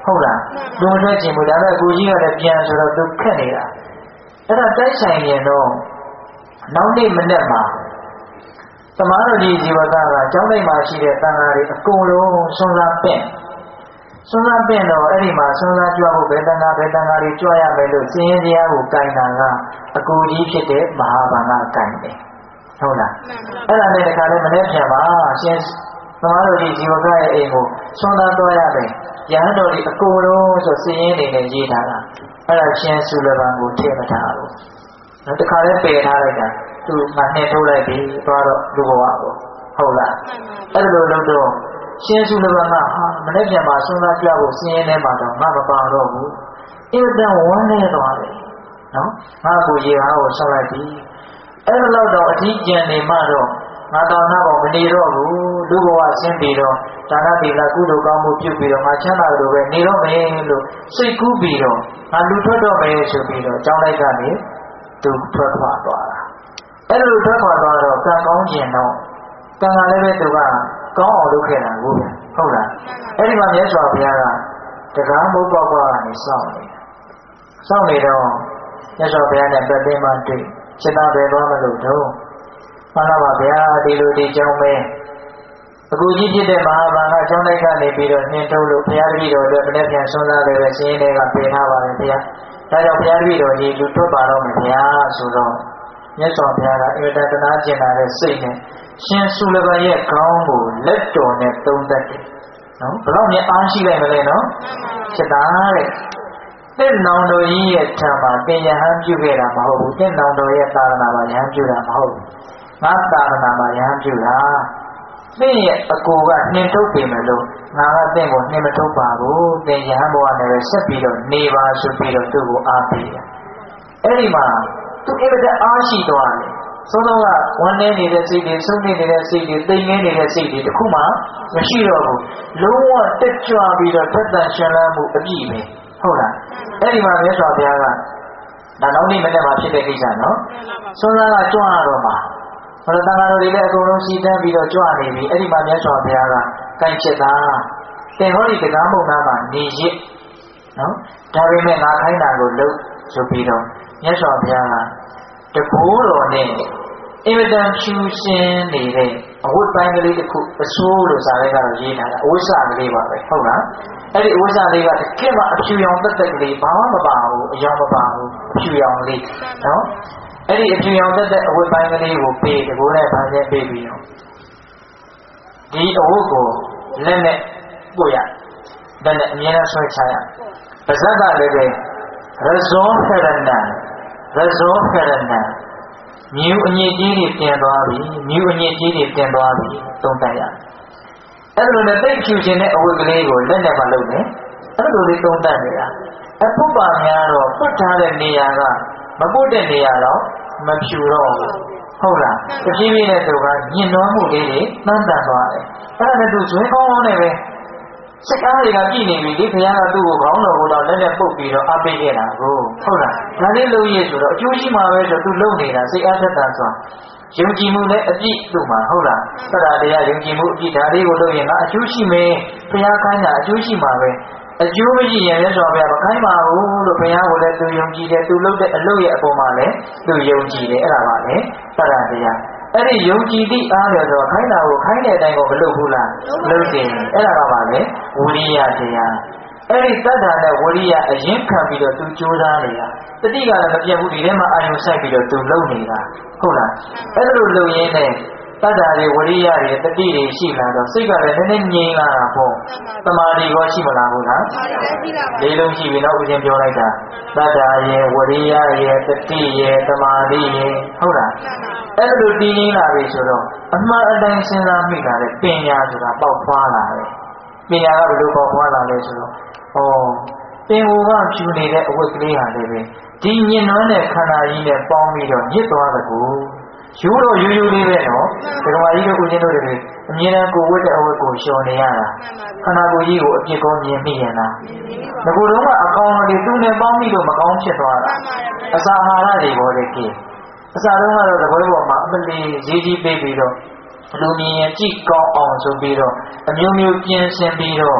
[SPEAKER 1] ဟုတ်လားလူမထွက်ချင်ဘူးဒါပေမဲ့ကိုကြီးကလည်းပြန်ဆိုတော့သူခက်နေတာအဲ့ဒါတိုက်ဆိုင်ရင်တော့နောက်နေ့မနေ့မှာသမားတော်ကြီးဇီဝကကကျောင်းတိုင်းမှာရှိတဲ့တန်ဃာတွေအကုန်လုံးဆွမ်းစားပင့်တော့အဲ့ဒီမှာဆွမ်းစားကြွဖို့ဘယ်တန်ဃာတွေကြွရမယ်လို့စည်ရင်တရားကိုကင်တာကအကူကြီးဖြစ်တဲ့မဟာဗန္ဓကင်တယ်ဟုတ်လားအဲ့ဒါနဲ့တခါလည်းမနေ့ပြန်ပါရှင်သမားတော်ကြီးဇီဝကရဲ့အိမ်ကိုဆွမ်းစားတော့ရမယ်ရဟန်းတော်ကြီးအကုန်လုံးဆိုစည်ရင်နေနဲ့ရေးထားတာအဲ့ဒါရှင်စုလဘံကိုထည့်မထားဘူးနောက်တခါလည်းပယ်ထားလိုက်တာသူငါနှင်ထုတ်လိုက်ပြီသွားတော့လူဘဝကိုဟုတ်လားအဲ့လိုလုပ်တော့ရှင်စုလဘံကဟာမနေ့ပြန်မှာဆွမ်းစားကြဖို့စည်ရင်ထဲမှာတော့ငါမပါတော့ဘူးအင်တန်ဝမ်းနေသွားတယ်နော်ငါကိုရေအားကိုဆောက်လိုက်ပြီအဲ့လိုတော့အထီးကျန်နေမှတော့ငါတော်နာပေါ်မနေတော့ဘူးလူဘဝဆင်းပြီးတော့ဒါနသီလကုသိုလ်ကောင်းမှုပြုပြီးတော့ငါချမ်းသာလို့ပဲနေတော့မယ်လို့စိတ်ကူးပြီးတော့ငါလူထွက်တော့မယ်ဆိုပြီးတော့ကြောင်းလိုက်ကနေသူထွက်ခွာသွားတာအဲ့လိုထွက်ခွာသွားတော့ကံကောင်းခြင်းတော့ကံကလည်းပဲသူကကောင်းအောင်လုပ်ခဲ့တာကိုဟုတ်လားအဲ့ဒီမှာမြတ်စွာဘုရားကတကားမုတ်ပေါက်ကနေစောင့်နေတော့မြတ်စွာဘုရားနဲ့ပတ်သိမ်းမှတွေ့စိတ်သားပဲသွားမလို့တော့မှန်ပါဗျာဒီလိုဒီကြောင်းပဲအခုကြီးဖြစ်တဲ့မဟာဗန္ဓကျောင်းတိုက်ကနေပြီးတော့နှင်ထုတ်လို့ဘုရားတပည့်တော်တို့မနေ့ပြန်ဆွမ်းစားတယ်ပဲစင်းတွေကပြင်ထားပါတယ်ဗျာဒါကြောင့်ဘုရားတပည့်တော်ကြီးလူထွက်ပါတော့မယ်ဗျာဆိုတော့မြတ်စွာဘုရားကအင်တာတနာကျင်လာတဲ့စိတ်နဲ့ရှင်စုလဘရဲ့ခေါင်းကိုလက်တော်နဲ့သုံးသက်တယ်နော်ဘယ်တော့မှအားရှိလိုက်မလဲနော်ဖြစ်တာတဲ့သင်္နောင်တော်ကြီးရဲ့ထံမှာသင်ယဟန်ပြုခဲ့တာမဟုတ်ဘူးသင်္နောင်တော်ရဲ့သာသနာမှာယဟန်ပြုတာမဟုတ်ဘူးငါသာသနာမှာယဟန်ပြုတာသင်ရဲ့အကိုကနှင်ထုတ်ပြီမယ်လို့ငါကသင်ကိုနှင်မထုတ်ပါဘူးသင်ယဟန်ဘဝနဲ့ပဲဆက်ပြီးတော့နေပါဆိုပြီးတော့သူ့ကိုအားပေးတယ်အဲ့ဒီမှာသူအင်မတန်အားရှိသွားတယ်သုံးကဝန်းနေနေတဲ့စိတ်တွေဆုံးနေတဲ့စိတ်တွေတိမ်ငင်းနေတဲ့စိတ်တွေတခုမှမရှိတော့ဘူးလုံးဝတက်ကြွပြီးတော့ထက်သန်ရှင်လန်းမှုအပြည့်ပဲဟုတ်လားအဲ့ဒီမှာမြတ်စွာဘုရားကဒါနောက်နေ့မနေ့မှာဖြစ်တဲ့ကိစ္စနော်သုံးကကြွရတော့မှာဘုရားတန်ဃာတော်တွေလည်းအကုန်လုံးစီတန်းပြီးတော့ကြွနေပြီအဲ့ဒီမှာမြတ်စွာဘုရားကကိုင်ချက်သားသင်ဟောဒီတကားမုံနာမှာနေရစ်နော်ဒါပေမဲ့ငါခိုင်းတာကိုလုပ်ဆိုပြီးတော့မြတ်စွာဘုရားကတကူတော်နဲ့အင်မတန်ဖြူရှင်နေတဲ့အဝတ်ပိုင်းကလေးတစ်ခုအဆိုးလို့စာရဲကတော့ရေးထားတာအဝတ်စားကလေးပါပဲဟုတ်လားအဲ့ဒီအဝတ်စားလေးကတကယ်မှအဖြူရောင်တက်တက်ကလေးဘာမှမပါဘူးအယောင်မပါဘူးအဖြူရောင်လေးနော်အဲ့ဒီအဖြူရောင်တက်တဲ့အဝတ်ပိုင်းကလေးကိုပေးတကူနဲ့ဗန်းချင်းပေးပြီးတော့ဒီအဝတ်ကိုလက်နဲ့ပို့ရလက်နဲ့အမြဲတမ်းဆွဲချရပါဇက်ကလည်းပဲရဇောဖရဏမြူအညစ်ကြီးတွေတင်သွားပြီသုံးတိုက်ရအဲ့လိုနဲ့သိဖြူခြင်းတဲ့အဝတ်ကလေးကိုလက်နဲ့မှလုပ်တယ်အဲ့လိုလေးသုံးတိုက်နေတာအပုပ္ပါများတော့ဖွတ်ထားတဲ့နေရာကမပုတ်တဲ့နေရာတော့မဖြူတော့ဘူးဟုတ်လားတဖြည်းဖြည်းနဲ့သူကညှဉ်းနှွမ်းမှုလေးတွေနှမ်းတန်သွားတယ်အဲ့ဒါနဲ့သူဇွဲကောင်းကောင်းနဲ့ပဲစိတ်အားတွေကပြည့်နေပြီဒီခရီးကသူ့ကိုခေါင်းတော်ကိုတော့လက်နဲ့ပုတ်ပြီးတော့အပိတ်ခဲ့တာကိုဟုတ်လားဒါလေးလုပ်ရဆိုတော့အကျိုးရှိမှာပဲဆိုသူလုပ်နေတာစိတ်အားသက်သာစွာယုံကြည်မှုနဲ့အပြည့်သူ့မှာဟုတ်လားသတ္တတရားယုံကြည်မှုအပြည့်ဒါလေးကိုလုပ်ရင်ကအကျိုးရှိမယ်ဘုရားခိုင်းတာအကျိုးရှိမှာပဲအကျိုးမရှိရင်လည်းဆိုတော့မခိုင်းပါဘူးလို့ဘုရားကိုလည်းသူယုံကြည်တယ်သူလုပ်တဲ့အလုပ်ရဲ့အပေါ်မှာလည်းသူယုံကြည်တယ်အဲ့ဒါပါလေသတ္တတရားအဲ့ဒီယုံကြည်သည့်အားလျော်တော့ခိုင်းတာကိုခိုင်းတဲ့အတိုင်းကိုမလုပ်ဘူးလားလုပ်တယ်အဲ့ဒါကပါလေဝိရိယတရားအဲ့ဒီတတ္တနဲ့ဝိရိယအရင်ခံပြီးတော့သူကြိုးစားနေတာတတိကလည်းမပြတ်ဘူးဒီထဲမှာအာယုံစိုက်ပြီးတော့သူလုပ်နေတာဟုတ်လားအဲ့လိုလုပ်ရင်းနဲ့တတ္တတွေဝိရိယတွေတတိတွေရှိလာတော့စိတ်ကလည်းနည်းနည်းငြိမ်လာတာပေါ့သမာဓိရောရှိမလားဘူးလားလေးလုံးရှိပြီတော့ဦးဇင်းပြောလိုက်တာတတ္တရဲ့ဝိရိယရဲ့တတိရဲ့သမာဓိရဲ့ဟုတ်လားအဲ့လိုတည်ငြိမ်လာပြီဆိုတော့အမှန်အတိုင်းစဉ်းစားမိလာတဲ့ပညာဆိုတာပေါက်ဖွာလာတယ်ပညာကဘယ်လိုပေါက်ဖွာလာလဲဆိုတော့သင်္ဟူကဖြူနေတဲ့အဝတ်ကလေးဟာလည်းပဲဒီညင်နွမ်းတဲ့ခန္ဓာကြီးနဲ့ပေါင်းပြီးတော့ညစ်သွားတဲ့ကိုရိုးတော့ရိုးရိုးလေးပဲနော်ဒီကမာကြီးတို့ဦးဇင်းတို့တွေအမြဲတမ်းကိုဝတ်တဲ့အဝတ်ကိုလျှော်နေရတာခန္ဓာကိုယ်ကြီးကိုအပြစ်ကောင်းမြင်မိရင်လားငါတို့ကအကောင်တွေသူနဲ့ပေါင်းပြီးတော့မကောင်းဖြစ်သွားတာအစာအာဟာရတွေပေါ်တဲ့ကိအစာတုံးကတော့သဘောပေါ်မှာအမလီရေးကြီးပေးပြီးတော့လူမြင်ရင်ကြည့်ကောင်းအောင်ဆိုပြီးတော့အမျိုးမျိုးပြင်ဆင်ပြီးတော့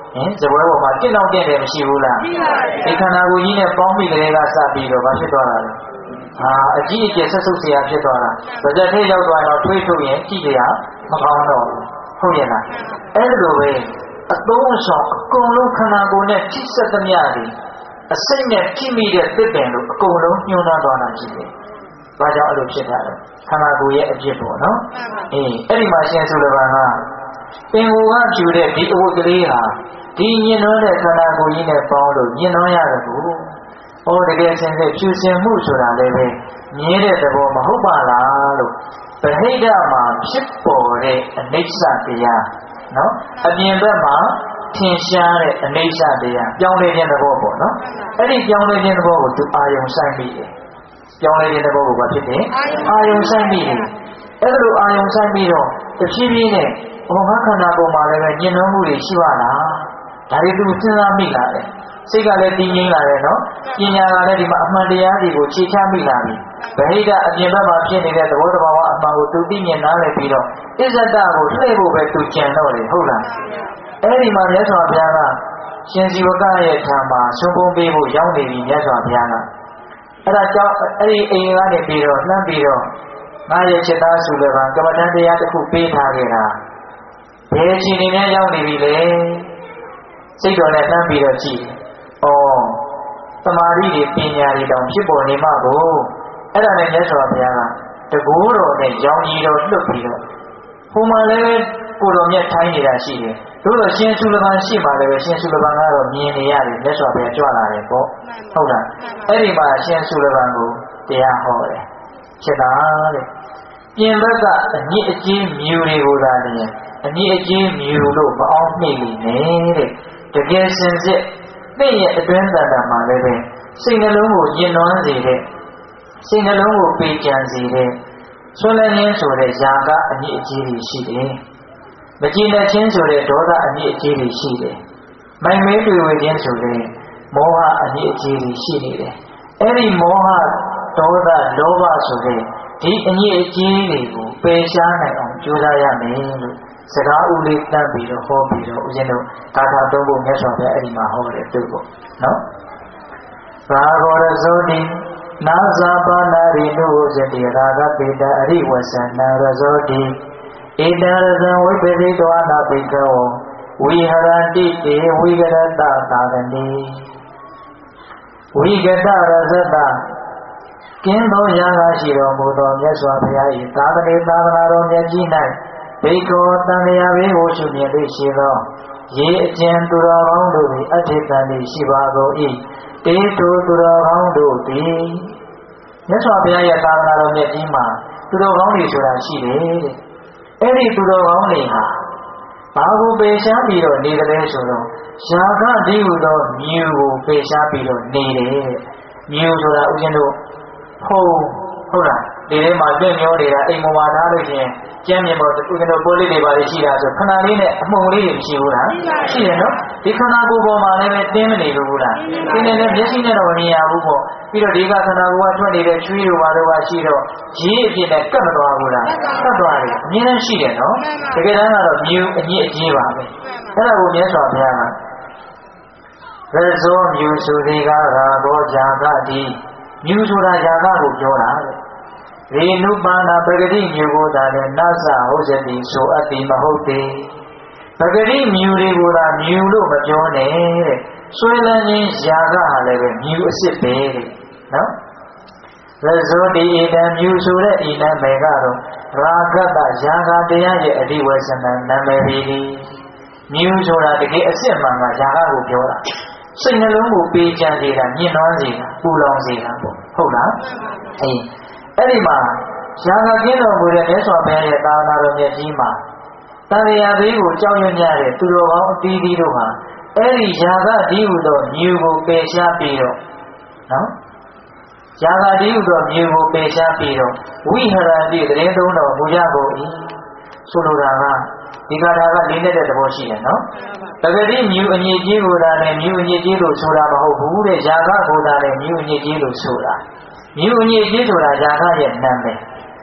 [SPEAKER 1] ဇပွဲပေါ်မှာတင့်တော့တင့်တယ်မရှိဘူးလားဒီခန္ဓာကိုယ်ကြီးနဲ့ပေါင်းမိကလေးကစပြီးတော့ဘာဖြစ်သွားတာလဲအကြီးအကျယ်ဆက်ဆုပ်เสียဖြစ်သွားတာဗဇက်ထဲရောက်သွားတော့တွေးထုတ်ရင်ကြည့်ကြရမကောင်းတော့ဘူးဟုတ်ရဲ့လားအဲ့လိုပဲအသုံးအဆောင်အကုန်လုံးခန္ဓာကိုယ်နဲ့ထိစက်သမျှတွေအစိမ့်နဲ့ထိမိတဲ့သစ်ပင်တို့အကုန်လုံးညှိုးနှွမ်းသွားတာရှိတယ်။ဘာကြောင့်အဲ့လိုဖြစ်တာလဲခန္ဓာကိုယ်ရဲ့အဖြစ်ပေါ့နော်။အဲ့ဒီမှာရှင်သုလဗန်ကပင်ကိုယ်ကဖြူတဲ့ဒီအဝတ်ကလေးဟာဒီညှဉ်းနှွမ်းတဲ့ခန္ဓာကိုယ်ကြီးနဲ့ပေါင်းလို့ညှဉ်းနှွမ်းရတယ်ကိုတကယ်စင်စစ်ဖြူစင်မှုဆိုတာလည်းပဲမြဲတဲ့သဘောမဟုတ်ပါလားလို့ဗဟိတမှာဖြစ်ပေါ်တဲ့အနိစ္စတရားနော်အပြင်ဘက်မှာထင်ရှားတဲ့အနိစ္စတရားပြောင်းလဲခြင်းသဘောပေါ့နော်အဲ့ဒီပြောင်းလဲခြင်းသဘောကိုသူအာယုံဆိုင်ပြီးတယ်ပြောင်းလဲခြင်းသဘောကိုဘာဖြစ်တယ်အာယုံဆိုင်ပြီးတယ်အဲ့လိုအာယုံဆိုင်ပြီးတော့တဖြည်းဖြည်းနဲ့ငါခန္ဓာကိုယ်မှာလည်းပဲညှဉ်းနှွမ်းမှုတွေရှိပါလားဒါတွေသူစဉ်းစားမိလာတယ်စိတ်ကလည်းတည်ငြိမ်လာတယ်နော်ပညာကလည်းဒီမှာအမှန်တရားတွေကိုခြေချမိလာပြီဗဟိတအပြင်ဘက်မှာဖြစ်နေတဲ့သဘောတဘာဝအမှန်ကိုသူသိမြင်နားလည်ပြီးတော့အစ္ဆဒကိုလှည့်ဖို့ပဲသူကြံတော့တယ်ဟုတ်လားအဲ့ဒီမှာမြတ်စွာဘုရားကရှင်ဇီဝကရဲ့ထံမှာဆုံးပုံပေးဖို့ရောက်နေပြီမြတ်စွာဘုရားကအဲ့ဒါကြောင့်အဲ့ဒီအိမ်ကနေပြီးတော့လှမ်းပြီးတော့ငါရဲ့จิตသားစုလည်းပါကမ္မဋ္ဌာန်းတရားတစ်ခုပေးထားခဲ့တာဘယ်အချိန်နဲ့ရောက်နေပြီလဲစိတ်တော်နဲ့လှမ်းပြီးတော့ကြည့်သမာဓိတွေပညာတွေတောင်ဖြစ်ပေါ်နေမှကိုအဲ့ဒါနဲ့မြတ်စွာဘုရားကတကူတော်နဲ့ရောင်ကြီးတော်လွတ်ပြီးတော့ဟိုမှာလည်းကိုတော်မြတ်ထိုင်းနေတာရှိတယ်တို့တော့ရှင်သုလဗန်ရှိမှလည်းပဲရှင်သုလဗန်ကတော့မြင်နေရတယ်မြတ်စွာဘုရားကြွလာတယ်ပေါ့ဟုတ်လားအဲ့ဒီမှာရှင်သုလဗန်ကိုတရားဟောတယ်ဖြစ်တာတဲ့ပြင်ဘက်ကအညစ်အကြေးမြူတွေကိုသာလျှင်အညစ်အကြေးမြူလို့မအောင်မိလိမ့်နဲ့တဲ့တကယ်စင်စစ်သင်ရဲ့အတွင်းတဏ္ဍာမှာလည်းပဲစိတ်နှလုံးကိုညှဉ်းနှွမ်းစေတဲ့စိတ်နှလုံးကိုပေးကြံစေတဲ့ဆွလန်းခြင်းဆိုတဲ့ຢာကအညစ်အကြေးတွေရှိတယ်မကြည်လက်ခြင်းဆိုတဲ့ဒေါသအညစ်အကြေးတွေရှိတယ်မိုင်မဲတွေ့ဝေခြင်းဆိုတဲ့မောဟအညစ်အကြေးတွေရှိနေတယ်အဲ့ဒီမောဟဒေါသလောဘဆိုတဲ့ဒီအညစ်အကြေးတွေကိုပယ်ရှားနိုင်အောင်ကြိုးစားရမယ်လို့စကားဦးလေးတတ်ပြီးတော့ဟောပြီးတော့ဦးဇင်းတို့ကာထာသုံးဖို့မြတ်စွာဘုရားအဲ့ဒီမှာဟောတယ်သူ့ကိုနော်ဘာဂောရဇောတိနာဇာပါဏာရိနုဇတိရာဂပေတအရိဝဆန္နာရဇောတိဧတရဇံဝိပရိတောနာပိကဝဝိဟရတိတေဝိကရတသာဂတိဝိကတရဇတကင်းသောရာဂရှိတော်မူသောမြတ်စွာဘုရား၏သာသနေသာသနာတော်မြတ်ကြီး၌ဘေကောတန်လျာဘေးကိုရှုမြင်သိရှိသောရေအကျဉ်သူတော်ကောင်းတို့သည်အဋ္ဌိတန်၏ရှိပါကုန်၏တေတုသူတော်ကောင်းတို့သည်မြတ်စွာဘုရားရဲ့သာသနာတော်မြတ်ကြီးမှာသူတော်ကောင်းတွေဆိုတာရှိတယ်တဲ့အဲ့ဒီသူတော်ကောင်းတွေဟာဘာကိုပယ်ရှားပြီးတော့နေတယ်လဲဆိုတော့ယာဂတိဟုသောမြူကိုပယ်ရှားပြီးတော့နေတယ်တဲ့မြူဆိုတာဥစဉ်တို့ဟုတ်လားဒီထဲမှာပြည့်မျောနေတာအိမ်ပေါ်မှာထားလို့ရှိရင်ကျမ်းမြင်ပေါ်ဥစဉ်တို့ပိုးလေးတွေပါလေရှိတာဆိုခဏလေးနဲ့အမှုန်လေးတွေမရှိဘူးလားရှိတယ်နော်ဒီခန္ဓာကိုယ်ပေါ်မှာလည်းတင်းမနေဘူးလားတင်းနေလည်းမျက်စိနဲ့တော့မမြင်ရဘူးပေါ့ပြီးတော့ဒီကခန္ဓာကိုယ်ကထွက်နေတဲ့ချွေးတွေပါတော့ရှိတော့ရေးအပြည့်နဲ့ကတ်မသွားဘူးလားကတ်သွားတယ်အမြင်နဲ့ရှိတယ်နော်တကယ်တမ်းကတော့မြူအညစ်အကြေးပါပဲအဲ့ဒါကိုမြတ်စွာဘုရားကရဇောမြူဆိုဒီကရာဂောဇာကတိမြူဆိုတာဇာကကိုပြောတာတဲ့ရေနုပါဏပဂတိမြူကိုသာလည်းနသဟုတ်စတိဆိုအပ်သည်မဟုတ်သေးပဂတိမြူတွေကိုသာမြူလို့မပြောနဲ့တဲ့ဆွေးလန်းခြင်းဇာကဟာလည်းပဲမြူအစ်စ်ပဲတဲ့နော်ရဇောတိဧတံမြူဆိုတဲ့ဤနာမည်ကတော့ရာဂတဇာကတရားရဲ့အဓိဝဆန္ဒနာမည်ပြီးမြူဆိုတာတကယ်အစ်စ်မှန်ကဇာကကိုပြောတာစိတ်နှလုံးကိုပေးကြံစေတာညှဉ်းနှွမ်းစေတာပူလောင်စေတာပေါ့ဟုတ်လားအဲ့ဒီမှာရာဂကင်းတော်မူတဲ့မြတ်စွာဘုရားရဲ့သာသနာတော်မြတ်ကြီးမှာတန်လျာသေးကိုကြောက်ရွံ့ကြတဲ့သူတော်ကောင်းအသီးသီးတို့ဟာအဲ့ဒီရာဂဒီဟုသောမြူကိုပယ်ရှားပြီးတော့နော်ရာဂဒီဟုသောမြူကိုပယ်ရှားပြီးတော့ဝိဟရတိတရင်သုံးတော်မူကြကုန်၏ဆိုလိုတာကဒီကထာကလေးနဲ့တဲ့သဘောရှိတယ်နော်တကယ်ဒီမြူအညစ်အကြေးကိုသာလည်းမြူအညစ်အကြေးလို့ဆိုတာမဟုတ်ဘူးတဲ့ရာဂကိုသာလည်းမြူအညစ်အကြေးလို့ဆိုတာမြူအညစ်အကြေးဆိုတာဇာကရဲ့နာမည်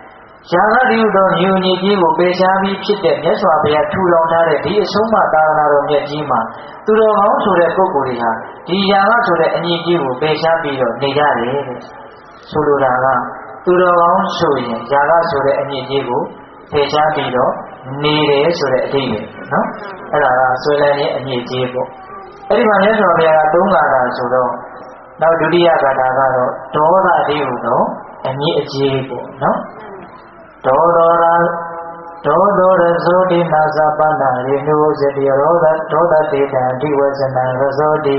[SPEAKER 1] ယာကတိဟုသောမြို့ညစ်ကြီးကိုပေရှားပြီးဖြစ်တဲ့မြတ်စွာဘုရားထူထောင်ထားတဲ့ဒီအဆုံးအမသာသနာတော်မြတ်ကြီးမှာသူတော်ကောင်းဆိုတဲ့ပုဂ္ဂိုလ်တွေဟာဒီယာကဆိုတဲ့အညစ်ကြီးကိုပေရှားပြီးတော့နေကြတယ်တဲ့ဆိုလိုတာကသူတော်ကောင်းဆိုရင်ယာကဆိုတဲ့အညစ်ကြီးကိုပေရှားပြီးတော့နေတယ်ဆိုတဲ့အဓိပ္ပာယ်နော်အဲ့ဒါကဆွေလန်းခြင်းအညစ်ကြီးပေါ့အဲ့ဒီမှာမြတ်စွာဘုရားကသုံးခါတာဆိုတော့နောက်ဒုတိယခါတာကတော့ဒေါသတိဟုသောအညစ်အကြေးပေါ့နော်ဒေါသောရဇောတိနာသပန္နာရေနုဇတိရောဓဒေါသတေတံအဓိဝဇနံရဇောတိ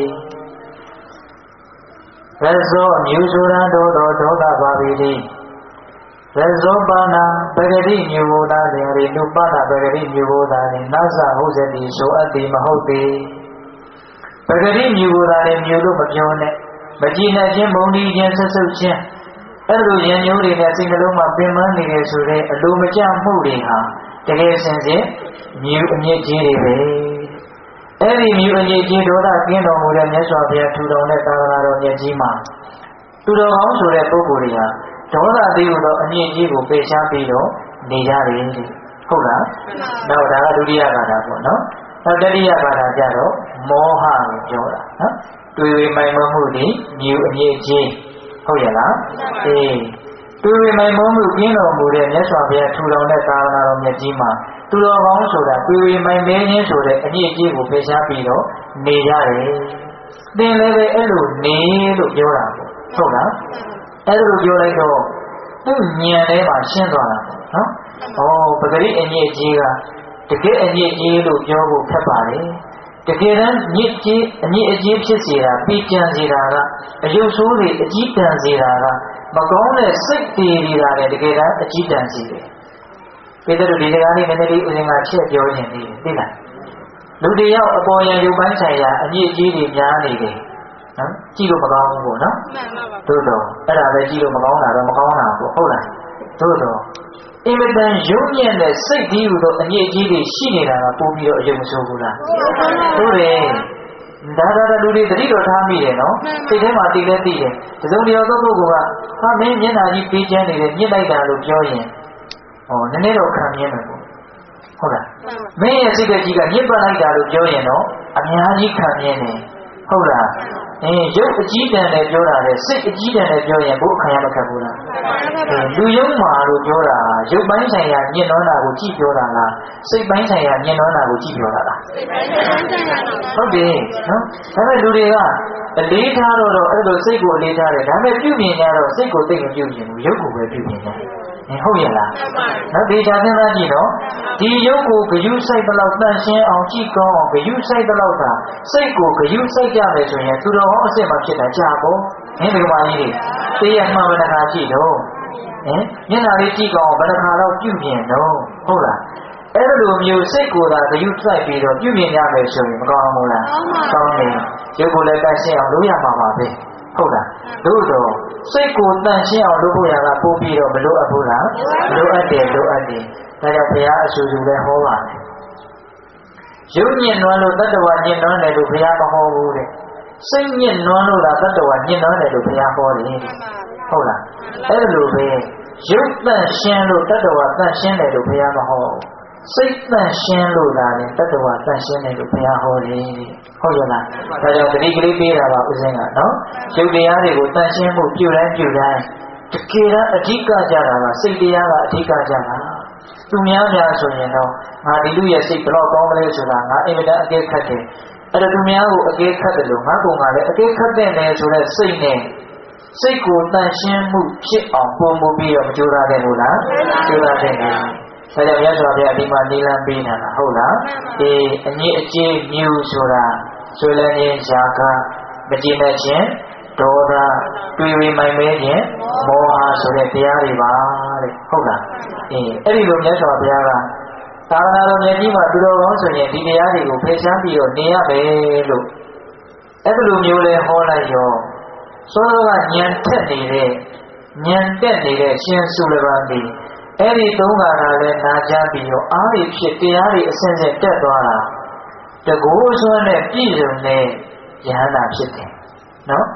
[SPEAKER 1] ရဇောအမျိုးဆိုတာဒေါသပါပိတိရဇောပါဏပဂတိမျိုးဘုရားရေနုပါဏပဂတိမျိုးဘုရားရေနာသဟုတ်ဇတိဆိုအပ်တိမဟုတ်ပေပဂတိမျိုးဘုရားရေမျိုးလို့မပြောနဲ့မကြည်နဲ့ခြင်းမုန်းတီးခြင်းဆက်ဆုပ်ခြင်းအဲ့လိုရံမျိုးတွေနဲ့စိတ်နှလုံးမှာပင်ပန်းနေရဆိုတဲ့အလိုမကျမှုတွေဟာတကယ်စင်စစ်မြို့အညစ်အကြေးတွေပဲအဲ့ဒီမြို့အညစ်အကြေးဒေါသကင်းတော်မူတဲ့မြတ်စွာဘုရားထူထောင်တဲ့သာသနာတော်မြတ်ကြီးမှာသူတော်ကောင်းဆိုတဲ့ပုဂ္ဂိုလ်တွေဟာဒေါသတိဟုသောအညစ်အကြေးကိုပယ်ရှားပြီးတော့နေကြတယ်ဟုတ်လားနောက်ဒါကဒုတိယဘာသာပေါ့နော်နောက်တတိယဘာသာကျတော့မောဟကိုပြောတာနော်တွေ့ဝေမိုင်မမှုတွေမြို့အညစ်အကြေးဟုတ်ရလားအေးတွေ့ဝေမိုင်မမှုကင်းတော်မူတဲ့မြတ်စွာဘုရားထူထောင်တဲ့သာသနာတော်မြတ်ကြီးမှာသူတော်ကောင်းဆိုတာတွေ့ဝေမိုင်မဲခြင်းဆိုတဲ့အညစ်အကြေးကိုပယ်ရှားပြီးတော့နေကြတယ်သင်လည်းပဲအဲ့လိုနေလို့ပြောတာပေါ့ဟုတ်လားအဲ့လိုပြောလိုက်တော့သူ့ဉာဏ်ထဲမှာရှင်းသွားတာပေါ့နော်ပဂရိအညစ်အကြေးကတကယ်အညစ်အကြေးလို့ပြောဖို့ခက်ပါတယ်တကယ်တမ်းညစ်ကြေးအညစ်အကြေးဖြစ်စေတာပြီးကြံစေတာကအယုတ်ဆိုးတွေအကြီးတန်းစေတာကမကောင်းတဲ့စိတ်တွေတွေကလည်းတကယ်တမ်းအကြီးတန်းစေတယ်ပေတတို့ဒီတရားလေးနည်းနည်းလေးဦးဇင်းကချက်ပြောနေသေးတယ်သိလားလူတယောက်အပေါ်ယံရုပ်ပိုင်းဆိုင်ရာအညစ်အကြေးတွေများနေတယ်နော်ကြည့်လို့မကောင်းဘူးပေါ့နော်မှန်ပါပါသို့တော့အဲ့ဒါပဲကြည့်လို့မကောင်းတာတော့မကောင်းတာပေါ့ဟုတ်လားသို့တော့အင်မတန်ရုပ်မြင့်တဲ့စိတ်ကြီးဟူသောအညစ်အကြေးတွေရှိနေတာကပို့ပြီးတော့အယုံမဆိုးဘူးလားဟုတ်တယ်ဒါလူတွေသတိတော်ထားမိတယ်နော်စိတ်ထဲမှာသိလဲသိတယ်တစုံတယောက်သောပုဂ္ဂိုလ်ကဟာမင်းမျက်နှာကြီးပေးချမ်းနေတယ်ညစ်လိုက်တာလို့ပြောရင်နည်းနည်းတော့ခံမြင်တယ်ပေါ့ဟုတ်လားမင်းရဲ့စိတ်ကြီးကညစ်ပတ်လိုက်တာလို့ပြောရင်တော့အများကြီးခံမြင်တယ်ဟုတ်လားရုပ်အကြီးတန်းနဲ့ပြောတာလေစိတ်အကြီးတန်းနဲ့ပြောရင်ဘုအခါရမခက်ဘူးလားလူယုံမာလို့ပြောတာရုပ်ပိုင်းဆိုင်ရာညှဉ်းနှောတာကိုကြည့်ပြောတာလားစိတ်ပိုင်းဆိုင်ရာညှဉ်းနှောတာကိုကြည့်ပြောတာလားဟုတ်တယ်နော်ဒါပေမဲ့လူတွေကအလေးထားတော့အဲ့လိုစိတ်ကိုအလေးထားတယ်ဒါပေမဲ့ပြုမြင်ကြတော့စိတ်ကိုသိမပြုမြင်ဘူးရုပ်ကိုပဲပြုမြင်တယ်ဟုတ်ရဲ့လားနော်ဒီချာသင်္သာကြည့်နော်ဒီရုပ်ကိုဂယုစိုက်ဘလောက်တန့်ရှင်းအောင်ကြည့်ကောင်းအောင်ဂယုစိုက်ဘလောက်သာစိတ်ကိုဂယုစိုက်ကြမယ်ဆိုရင်သူတော်ဟောအစ်စ်မှာဖြစ်တာကြာပေါ့ဒီကမာကြီးတွေတေးရမှန်ဗဒနာကြည့်တော့မျက်နှာလေးကြည့်ကောင်းဗဒနာတော့ပြုမြင်တော့ဟုတ်လားအဲ့လိုမျိုးစိတ်ကိုယ်သာဂယုစိုက်ပြီးတော့ပြုမြင်ရမယ်ဆိုရင်မကောင်းဘူးလားကောင်းတယ်ရုပ်ကိုလည်းတန့်ရှင်းအောင်လုပ်ရမှာပါပဲဟုတ်လားတို့တော့စိတ်ကိုတန့်ရှင်းအောင်လုပ်ဖို့ရတာပို့ပြီးတော့မလိုအပ်ဘူးလားလိုအပ်တယ်ဒါကြောင့်ဘုရားအဆူဆူလည်းဟောပါတယ်ရုပ်ညစ်နွမ်းလို့တတ္တဝါညစ်နွမ်းတယ်လို့ဘုရားမဟောဘူးတဲ့စိတ်ညစ်နွမ်းလို့လားတတ္တဝါညစ်နွမ်းတယ်လို့ဘုရားဟောတယ်ဟုတ်လားအဲ့လိုပဲရုပ်တန့်ရှင်းလို့တတ္တဝါတန့်ရှင်းတယ်လို့ဘုရားမဟောဘူးစိတ်တန့်ရှင်းလို့လားတတ္တဝါတန့်ရှင်းတယ်လို့ဘုရားဟောတယ်ဟုတ်ရဲ့လားဒါကြောင့်တတိကလေးပေးတာပါဦးဇင်းကနော်ရုပ်တရားတွေကိုတန့်ရှင်းမှုပြုတိုင်းတကယ်တော့အဓိကကြတာကစိတ်တရားကအဓိကကြတာသူများဆိုရင်တော့ငါဒီလူရဲ့စိတ်ဘယ်တော့ကောင်းမလဲဆိုတာငါအင်မတန်အကဲခတ်တယ်အဲ့ဒါသူများကိုအကဲခတ်တယ်လို့ငါကောင်ကလည်းအကဲခတ်တဲ့နယ်ဆိုတဲ့စိတ်နဲ့စိတ်ကိုတန့်ရှင်းမှုဖြစ်အောင်ပုံမှုပြီးတော့မကြိုးစားတဲ့ဘူးလားကြိုးစားတဲ့တယ်ဒါကြောင့်မြတ်စွာဘုရားဒီမှာနိလန်းပေးနေတာဟုတ်လားအညစ်အကြေးမျိုးဆိုတာဆွေလန်းခြင်းဇာကမကြည်မဲ့ခြင်းဒေါသတွေ့ဝေမိုင်မဲခြင်းမောဟဆိုတဲ့တရားတွေပါတဲ့ဟုတ်လားအဲ့ဒီလိုမြတ်စွာဘုရားကသာသနာတော်မြတ်ကြီးမှာသူတော်ကောင်းဆိုရင်ဒီတရားတွေကိုဖယ်ရှားပြီးတော့နေရမယ်လို့အဲ့ဒီလိုမျိုးလဲဟောလိုက်ရောစောစောကဉာဏ်ထက်နေတဲ့ဉာဏ်တက်နေတဲ့ရှင်စုလပန်းဒီအဲ့ဒီသုံးခါကလည်းနာကြပြီးတော့အားရဖြစ်တရားတွေအစဉ်စဉ်တက်သွားတာတကူစွန်းနဲ့ပြည့်စုံတဲ့ယဟန္တာဖြစ်တယ်နော်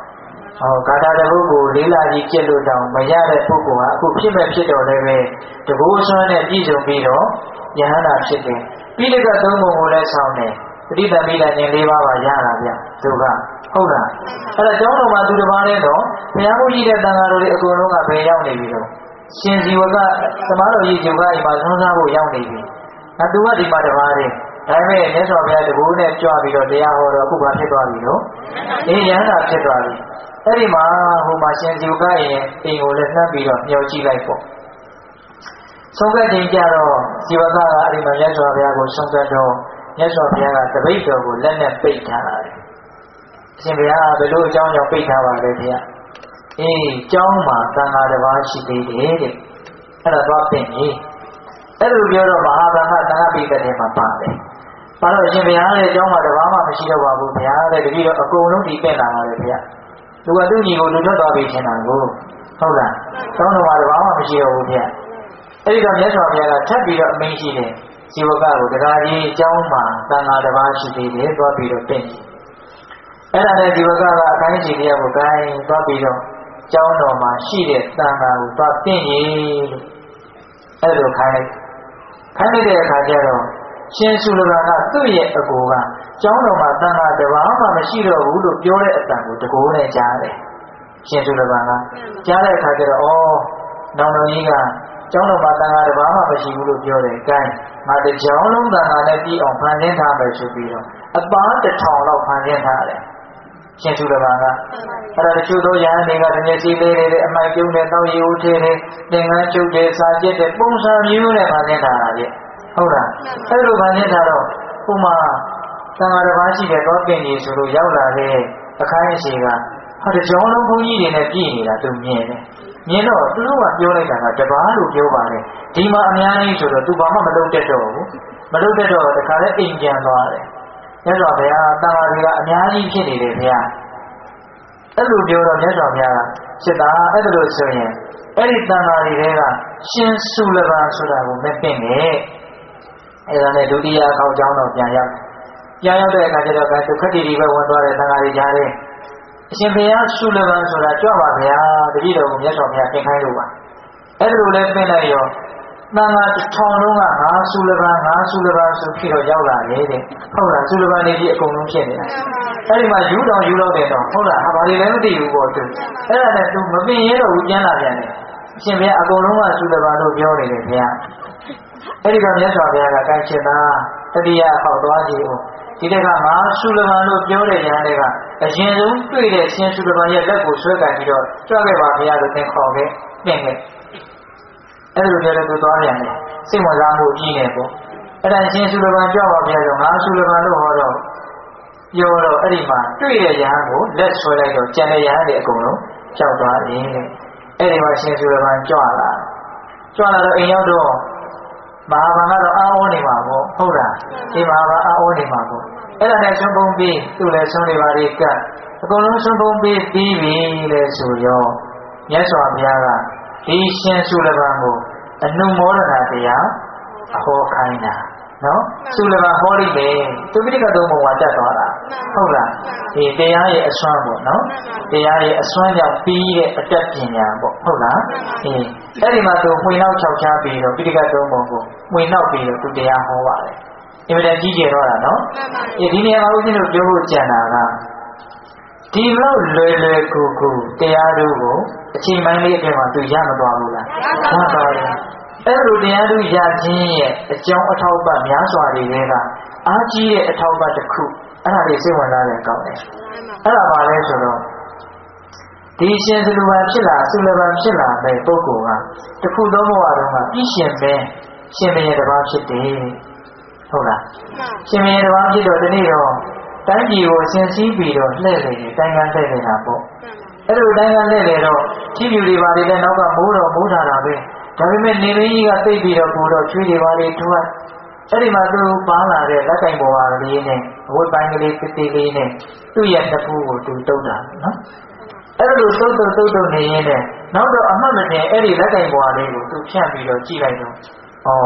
[SPEAKER 1] ကာထာတပုဂ္ဂိုလ်လေးလာကြီးပြည့်လို့တောင်မရတဲ့ပုဂ္ဂိုလ်ဟာအခုဖြစ်မဲ့ဖြစ်တော်လည်းပဲတကူဆွမ်းနဲ့ပြည့်စုံပြီးတော့ယဟန္တာဖြစ်တယ်ပြီးတဲ့ကသုံးပုံကိုလည်းဆောင်တယ်ပဋိသမိလာခြင်း၄ပါးပါရတာဗျသူကဟုတ်လားအဲ့ဒါကျောင်းတော်မှာသူတစ်ပါးနဲ့တော့ဘုရားမှုကြီးတဲ့တန်ဃာတော်တွေအကုန်လုံးကဘယ်ရောက်နေပြီတော့ရှင်ဇီဝကသမားတော်ကြီးဇီဝကအိမ်မှာသုံးစားဖို့ရောက်နေပြီသူကဒီမှာတစ်ပါးနဲ့ဒါပေမဲ့မြတ်စွာဘုရားတကူနဲ့ကြွပြီးတော့တရားဟောတော့အခုဘာဖြစ်သွားပြီလို့ယဟန္တာဖြစ်သွားပြီအဲ့ဒီမှာဟိုမှာရှင်ဇီဝကရဲ့အိမ်ကိုလည်းနှပ်ပြီးတော့မျှော်ကြည့်လိုက်ပေါ့ဆုံးကတ်တင်ကြတော့ဇီဝကကအဲ့ဒီမှာမြတ်စွာဘုရားကိုဆုံးကတ်တော့မြတ်စွာဘုရားကတပိတ်တော်ကိုလက်နဲ့ပိတ်ထားတယ်အရှင်ဘုရားဘယ်လိုအကြောင်းကြောင့်ပိတ်ထားပါလဲဘုရားကျောင်းမှာသံဃာတစ်ပါးရှိသေးတယ်တဲ့အဲ့ဒါသွားပြင်ကြီးအဲ့လိုပြောတော့မဟာဗန္ဓသံဃာပိဋကတဲ့မှာပါတယ်ဘာလို့အရှင်ဘုရားရဲ့ကျောင်းမှာတစ်ပါးမှမရှိတော့ပါဘူးဘုရားတဲ့တတိတော့အကုန်လုံးဒီပြင်လာပါတယ်ဘုရားသူကသူ့ညီကိုလူထွက်သွားပြီထင်တာကိုဟုတ်လားကျောင်းတော်မှာတစ်ပါးမှမရှိတော့ဘူးဘုရားအဲ့ဒီတော့မြတ်စွာဘုရားကထပ်ပြီးတော့အမိန့်ရှိတယ်ဇီဝကကိုတရားကြီးကျောင်းမှာသံဃာတစ်ပါးရှိသေးတယ်သွားပြီးတော့ပြင်အဲ့ဒါနဲ့ဇီဝကကအခိုင်းစီတရားကိုကိုင်းသွားပြီးတော့ကျောင်းတော်မှာရှိတဲ့သံဃာကိုသွားပြင်ရလို့အဲ့လိုခိုင်းလိုက်တဲ့အခါကျတော့ရှင်စုလဘကသူ့ရဲ့အကိုကကျောင်းတော်မှာသံဃာတစ်ပါးမှမရှိတော့ဘူးလို့ပြောတဲ့အတန်ကိုတကိုးနဲ့ကြားတယ်ရှင်စုလဘကကြားတဲ့အခါကျတော့နောင်တော်ကြီးကကျောင်းတော်မှာသံဃာတစ်ပါးမှမရှိဘူးလို့ပြောတယ်ကိုင်းငါတကျောင်းလုံးသံဃာနဲ့ပြီးအောင်ဖန်ဆင်းထားမယ်ဆိုပြီးတော့အပန်း1000လောက်ဖန်ဆင်းထားတယ်ရှင်စုလဘကအဲ့ဒါတချို့သောယဟန်တွေကတမျက်စိလေးတွေအမိုက်ပြုံးတဲ့တောက်ရီဦးထဲတွေသင်္ကန်းချုပ်တဲ့စာကျက်တဲ့ပုံစံမျိုးနဲ့ဖန်ဆင်းထားတာလေဟုတ်လားအဲ့လိုဖန်ဆင်းထားတော့ဥမာသံဃာတစ်ပါးရှိတဲ့တော့ပြင်ကြီးဆိုလို့ရောက်လာတဲ့အခိုင်းအစီကဟာတကြောင်းလုံးဘုန်းကြီးတွေနဲ့ပြည်နေတာသူမြင်တယ်မြင်တော့သူတို့ကပြောလိုက်တာကတပါးလို့ပြောပါလေဒီမှာအများကြီးဆိုတော့သူဘာမှမလုပ်တတ်တော့ဘူးမလုပ်တတ်တော့တခါလဲအိမ်ပြန်သွားတယ်မြတ်စွာဘုရားသံဃာတွေကအများကြီးဖြစ်နေတယ်ဘုရားအဲ့လိုပြောတော့မြတ်စွာဘုရားကစစ်သားအဲ့လိုဆိုရင်အဲ့ဒီသံဃာတွေကရှင်စုလဘဆိုတာကိုမသိနဲ့အဲ့ဒါနဲ့ဒုတိယအခေါက်ကျောင်းတော့ပြန်ရောက်တဲ့အခါကျတော့ဒုက္ခတိတွေပဲဝင်သွားတဲ့သံဃာတွေကြားတယ်အရှင်ဘုရားစုလဘဆိုတာကြွပါဗျာတတိတော်ကိုမြတ်စွာဘုရားသင်ခိုင်းလို့ပါအဲ့လိုလဲပြင်လိုက်ရောသံဃာ1000လုံးကငါစုလဘဆိုပြီးတော့ရောက်လာတယ်တဲ့ဟုတ်လားစုလဘနေကြီးအကုန်လုံးဖြစ်နေတာအဲ့ဒီမှာယူတော့တယ်တော့ဟုတ်လားဘာတွေလဲမသိဘူးပေါ့သူအဲ့ဒါနဲ့သူမပင်ရဲတော့ဘူးကျန်လာပြန်တယ်အရှင်ဘုရားအကုန်လုံးကစုလဘလို့ပြောနေတယ်ဘုရားအဲ့ဒီကမြတ်စွာဘုရားကကိုင်းချင်တာတတိယအောက်သွားကြည့်ဦးဒီတက်ကငါစုလဘလို့ပြောတဲ့ညာတွေကအရင်ဆုံးတွေ့တဲ့ရှင်စုလဘရဲ့လက်ကိုဆွဲကန်ပြီးတော့ကြွခဲ့ပါဘုရားလို့သင်ခေါ်ခဲ့ပြင်ခဲ့အဲ့လိုပြောတဲ့သူသွားပြန်တယ်စိတ်ဝင်စားမှုကြီးနေပေါ့အဲ့ဒါရှင်စုလဘကြွပါဘုရားဆိုငါစုလဘလို့ဟောတော့ပြောတော့အဲ့ဒီမှာတွေ့တဲ့ညာကိုလက်ဆွဲလိုက်တော့ကျန်တဲ့ညာတွေအကုန်လုံးကြောက်သွားတယ်တဲ့အဲ့ဒီမှာရှင်စုလဘကြွလာတော့အိမ်ရောက်တော့မဟာဗန္ဓကတော့အာဩနေမှာပေါ့ဟုတ်လားဒီမဟာဗန္ဓအာဩနေမှာပေါ့အဲ့ဒါနဲ့ဆုံးပုံပြီးသူ့လည်းဆုံးနေပါလေကအကုန်လုံးဆုံးပုံပြီးပြီးပြီလေဆိုရောမြတ်စွာဘုရားကဒီရှင်စုလဘကိုအနုမောဒနာတရားဟောခိုင်းတာနော်စုလဘဟောလိမ့်မယ်သူပိဋကသုံးပုံကတက်သွားတာဟုတ်လားဒီတရားရဲ့အစွမ်းပေါ့နော်တရားရဲ့အစွမ်းကြောင့်ပြီးတဲ့အတတ်ပညာပေါ့ဟုတ်လားအဲ့ဒီမှာသူမှွေနောက်6ချပြီးတော့ပိဋကသုံးပုံကိုမှွေနောက်ပြီးတော့သူတရားဟောပါတယ်အင်မတန်ကြီးကျယ်တော့တာနော်ဒီနေရာမှာဦးဇင်းတို့ပြောဖို့ကြံတာကဒီလောက်လွယ်ကူတရားတို့ကိုအချိန်ပိုင်းလေးအတွင်းမှာသူရမသွားဘူးလားရသွားတယ်အဲ့လိုတရားတို့ရခြင်းရဲ့အကြောင်းအထောက်အပံ့များစွာတွေကအားကြီးတဲ့အထောက်အပံ့တစ်ခုအဲ့ဒါတွေစိတ်ဝင်စားတယ်ကောင်းတယ်အဲ့ဒါပါလဲဆိုတော့ဒီရှင်စုလဘဖြစ်လာတဲ့ပုဂ္ဂိုလ်ကတခုသောဘဝတုန်းကပြည့်ရှင်ပဲရှင်မင်းရဲ့တစ်ပါးဖြစ်တယ်ဟုတ်လားရှင်မင်းရဲ့တစ်ပါးဖြစ်တော့ဒီနေ့တော့တိုင်းပြည်ကိုဆင်စည်းပြီးတော့လှည့်နေတယ်တိုင်းကလှည့်နေတာပေါ့အဲ့လိုတိုင်းကလှည့်နေတော့ကြီးပြူတွေပါတွေလည်းနောက်ကမိုးထားတာပဲဒါပေမဲ့နေမင်းကြီးကသိပြီးတော့ကိုတော့ချွေးတွေပါတွေထူအဲ့ဒီမှာသူပန်းလာတဲ့လက်ကင်ပေါ်ပါလေးနဲ့အဝတ်ပိုင်းကလေးတစ်သေးလေးနဲ့သူ့ရဲ့တစ်ဖူးကိုသူတုပ်တာနော်အဲ့လိုတုပ်နေရင်းနဲ့နောက်တော့အမှတ်မတင်အဲ့ဒီလက်ကင်ပေါ်လေးကိုသူဖြန့်ပြီးတော့ကြည့်လိုက်တော့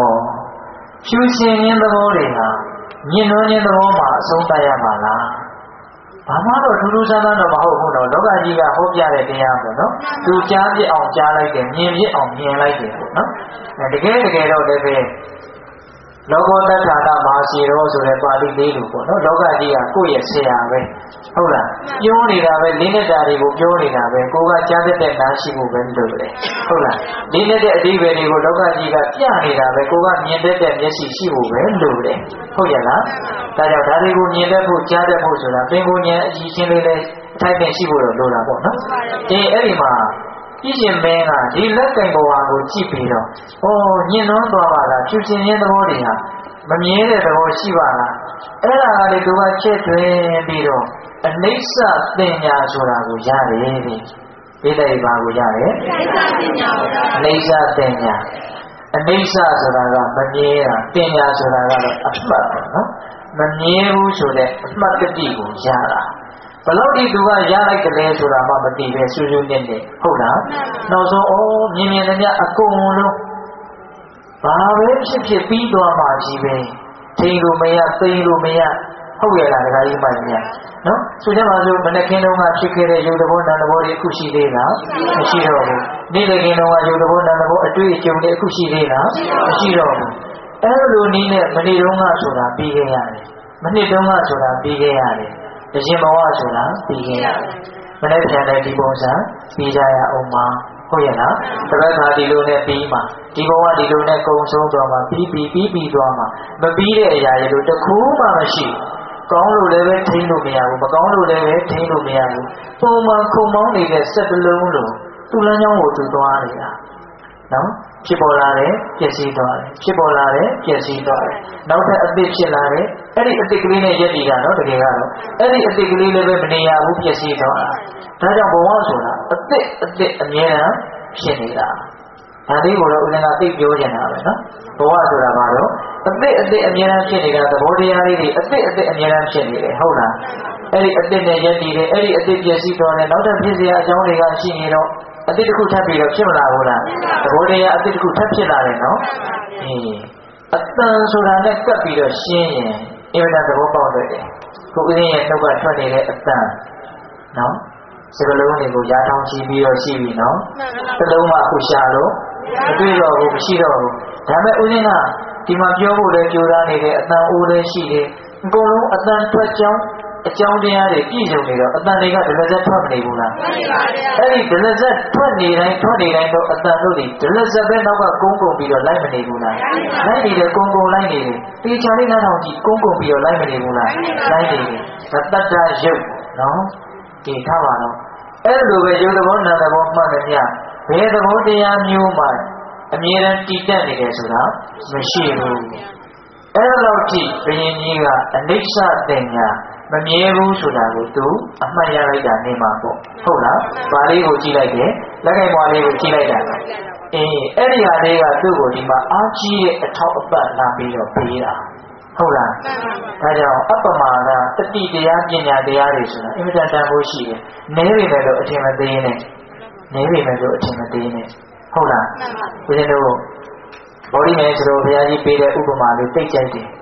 [SPEAKER 1] ဖြူရှင်ရင်းသဘောတွေဟာညင်နှွမ်းခြင်းသဘောမှာအဆုံးသတ်ရမှာလားဘာမှတော့ထူးထူးဆန်းဆန်းတော့မဟုတ်ဘူးတော့လောကကြီးကဟောပြတဲ့တရားပေါ့နော်သူကြားပြအောင်ကြားလိုက်တယ်မြင်ပြအောင်မြင်လိုက်တယ်ပေါ့နော်တကယ်တော့လည်းပဲလောကောတ္ထာနာမဟာစီရောဆိုတဲ့ပါဠိလေးလိုပေါ့နော်လောကကြီးကကိုယ့်ရဲ့ဆရာပဲဟုတ်လားပြောနေတာပဲလေးနဲ့တာတွေကိုပြောနေတာပဲကိုကကြားတဲ့နားရှိဖို့ပဲလို့လေဟုတ်လားလေးနဲ့တဲ့အဓိပ္ပာယ်တွေကိုလောကကြီးကပြနေတာပဲကိုကမြင်တဲ့မျက်စိရှိဖို့ပဲလို့လေဟုတ်ရလားဒါကြောင့်ဒါတွေကိုမြင်တတ်ဖို့ကြားတတ်ဖို့ဆိုတာပင်ကိုဉာဏ်အကြည့်ချင်းလေးလေးအထိုက်နဲ့ရှိဖို့တော့လိုတာပေါ့နော်အဲ့ဒီမှာကြည့်ရှင်မင်းကဒီလက်ကင်ဘဝကိုကြည့်ပြီးတော့ညင်နှောသွားပါလားဖြူရှင်ရဲ့သဘောတွေဟာမမြဲတဲ့သဘောရှိပါလားအဲ့ဒါကလေသူကချက်တွင်ပြီးတော့အနိစ္စသင်ညာဆိုတာကိုရတယ်ဒီတဲ့ဘာကိုရတယ်အနိစ္စသင်ညာအနိစ္စဆိုတာကမမြဲတာသင်ညာဆိုတာကတော့အမှတ်ပေါ့နော်မမြဲဘူးဆိုတဲ့အမှတ်တတိကိုရတာဘလို့ဒီသူကရလိုက်ကြလဲဆိုတာမှမသိပဲဆွေးဆွေးနည်းနည်းဟုတ်လားနောက်ဆုံးမြင်မြင်နဲ့အကုန်လုံးဘာပဲဖြစ်ဖြစ်ပြီးသွားမှကြီးပဲထိန်လို့မရသိလို့မရဟုတ်ရလားဒကာကြီးမကြီးနော်ဆိုကြပါစို့မနေ့ကင်းတော့ဖြစ်ခဲ့တဲ့ယုတ်တဘောနာတဘောတွေအခုရှိသေးလားမရှိတော့ဘူးနေ့လည်ကင်းတော့ယုတ်တဘောနာတဘောအတွေ့အကြုံတွေအခုရှိသေးလားမရှိတော့ဘူးအဲ့လိုနည်းနဲ့မနေ့တုန်းကဆိုတာပြီးခဲ့ရတယ်မနှစ်တုန်းကဆိုတာပြီးခဲ့ရတယ်တရှင်ဘဝဆိုတာပြီးခဲ့ရတယ်မနေ့ပြန်တဲ့ဒီပုံစံပြီးကြရအောင်ပါဟုတ်ရဲ့လားတပတ်ခါဒီလိုနဲ့ပြီးမှဒီဘဝဒီလိုနဲ့ကုံဆုံးသွားမှပြီးသွားမှမပြီးတဲ့အရာတွေတို့တခုမှမရှိကောင်းလို့လည်းပဲထိန်းလို့မရဘူးမကောင်းလို့လည်းပဲထိန်းလို့မရဘူးပုံမှန်ခုံမောင်းနေတဲ့စက်တလုံးလို့သူ့လမ်းကြောင်းကိုသူသွားနေတာနော်ဖြစ်ပေါ်လာတယ်ပျက်စီးသွားတယ်ဖြစ်ပေါ်လာတယ်ပျက်စီးသွားတယ်နောက်ထပ်အသစ်ဖြစ်လာတယ်အဲ့ဒီအသစ်ကလေးနဲ့ယက်တည်တာနော်တကယ်ကတော့အဲ့ဒီအသစ်ကလေးလည်းပဲမနေရဘူးပျက်စီးသွားတာဒါကြောင့်ဘဝဆိုတာအသစ်အမြဲတမ်းဖြစ်နေတာဒါလေးကိုတော့ဦးဇင်းကသိပြောနေတာပဲနော်ဘဝဆိုတာဘာလို့အသစ်အမြဲတမ်းဖြစ်နေတာသဘောတရားလေးတွေအသစ်အမြဲတမ်းဖြစ်နေတယ်ဟုတ်လားအဲ့ဒီအသစ်နဲ့ယက်တည်တယ်အဲ့ဒီအသစ်ပျက်စီးသွားတယ်နောက်ထပ်ဖြစ်เสียအကြောင်းတွေကရှိနေတော့အတိတ်တစ်ခုထပ်ပြီးတော့ဖြစ်မလာဘူးလားသဘောတရားအတိတ်တစ်ခုထပ်ဖြစ်လာတယ်နော်အတန်ဆိုတာနဲ့ကပ်ပြီးတော့ရှင်းရင်အင်မတန်သဘောပေါက်တယ်ခုဦးဇင်းရဲ့နှုတ်ကထွက်နေတဲ့အတန်နော်စကလုံးတွေကိုရားထောင်းချပြီးတော့ရှိပြီနော်တစ်လုံးမှအခုရှာလို့မတွေ့တော့ဘူးမရှိတော့ဘူးဒါပေမဲ့ဦးဇင်းကဒီမှာပြောဖို့လည်းကြိုးစားနေတယ်အတန်အိုးလည်းရှိတယ်အကုန်လုံးအတန်ထွက်ကြောင်းအကြောင်းတရားတွေပြည့်စုံနေတော့အတန်တွေကဒလဇက်ထွက်မနေဘူးလားမှန်ပါဗျာအဲ့ဒီဒလဇက်ထွက်နေတိုင်းတော့အတန်တို့တွေဒလဇက်ပဲနောက်ကကုန်းကုန်ပြီးတော့လိုက်မနေဘူးလားလိုက်နေတယ်ကုန်းကုန်လိုက်နေတယ်တေချာလေးနားထောင်ကြည့်ကုန်းကုန်ပြီးတော့လိုက်မနေဘူးလားလိုက်နေတယ်တတ္တရုပ်နော်ဒီထားပါတော့အဲ့လိုပဲရုပ်သဘောနာမ်သဘောမှတ်တယ်ညဘယ်သဘောတရားမျိုးမှအမြဲတမ်းတည်တတ်နေတယ်ဆိုတာမရှိဘူးအဲ့လိုကြည့်ဘုရင်ကြီးကအနိစ္စတင်ညာမမြဲဘူးဆိုတာကိုသူအမှတ်ရလိုက်တာနေမှာပေါ့ဟုတ်လားဘာလေးကိုကြည့်လိုက်တယ်လက်ကင်ဘွားလေးကိုကြည့်လိုက်တာအဲ့ဒီဟာလေးကသူ့ကိုဒီမှာအားကြီးတဲ့အထောက်အပံ့လာပြီးတော့ပေးတာဟုတ်လားဒါကြောင့်အပ္ပမာကတတိတရားပညာတရားတွေဆိုတာအင်မတန်တန်ဖိုးရှိတယ်နည်းပေမဲ့တော့အထင်မသေးနဲ့ဟုတ်လားဘုရားတို့ဘောဓိမဲဆိုတော့ဘုရားကြီးပေးတဲ့ဥပမာလေးသိကြိုက်တယ်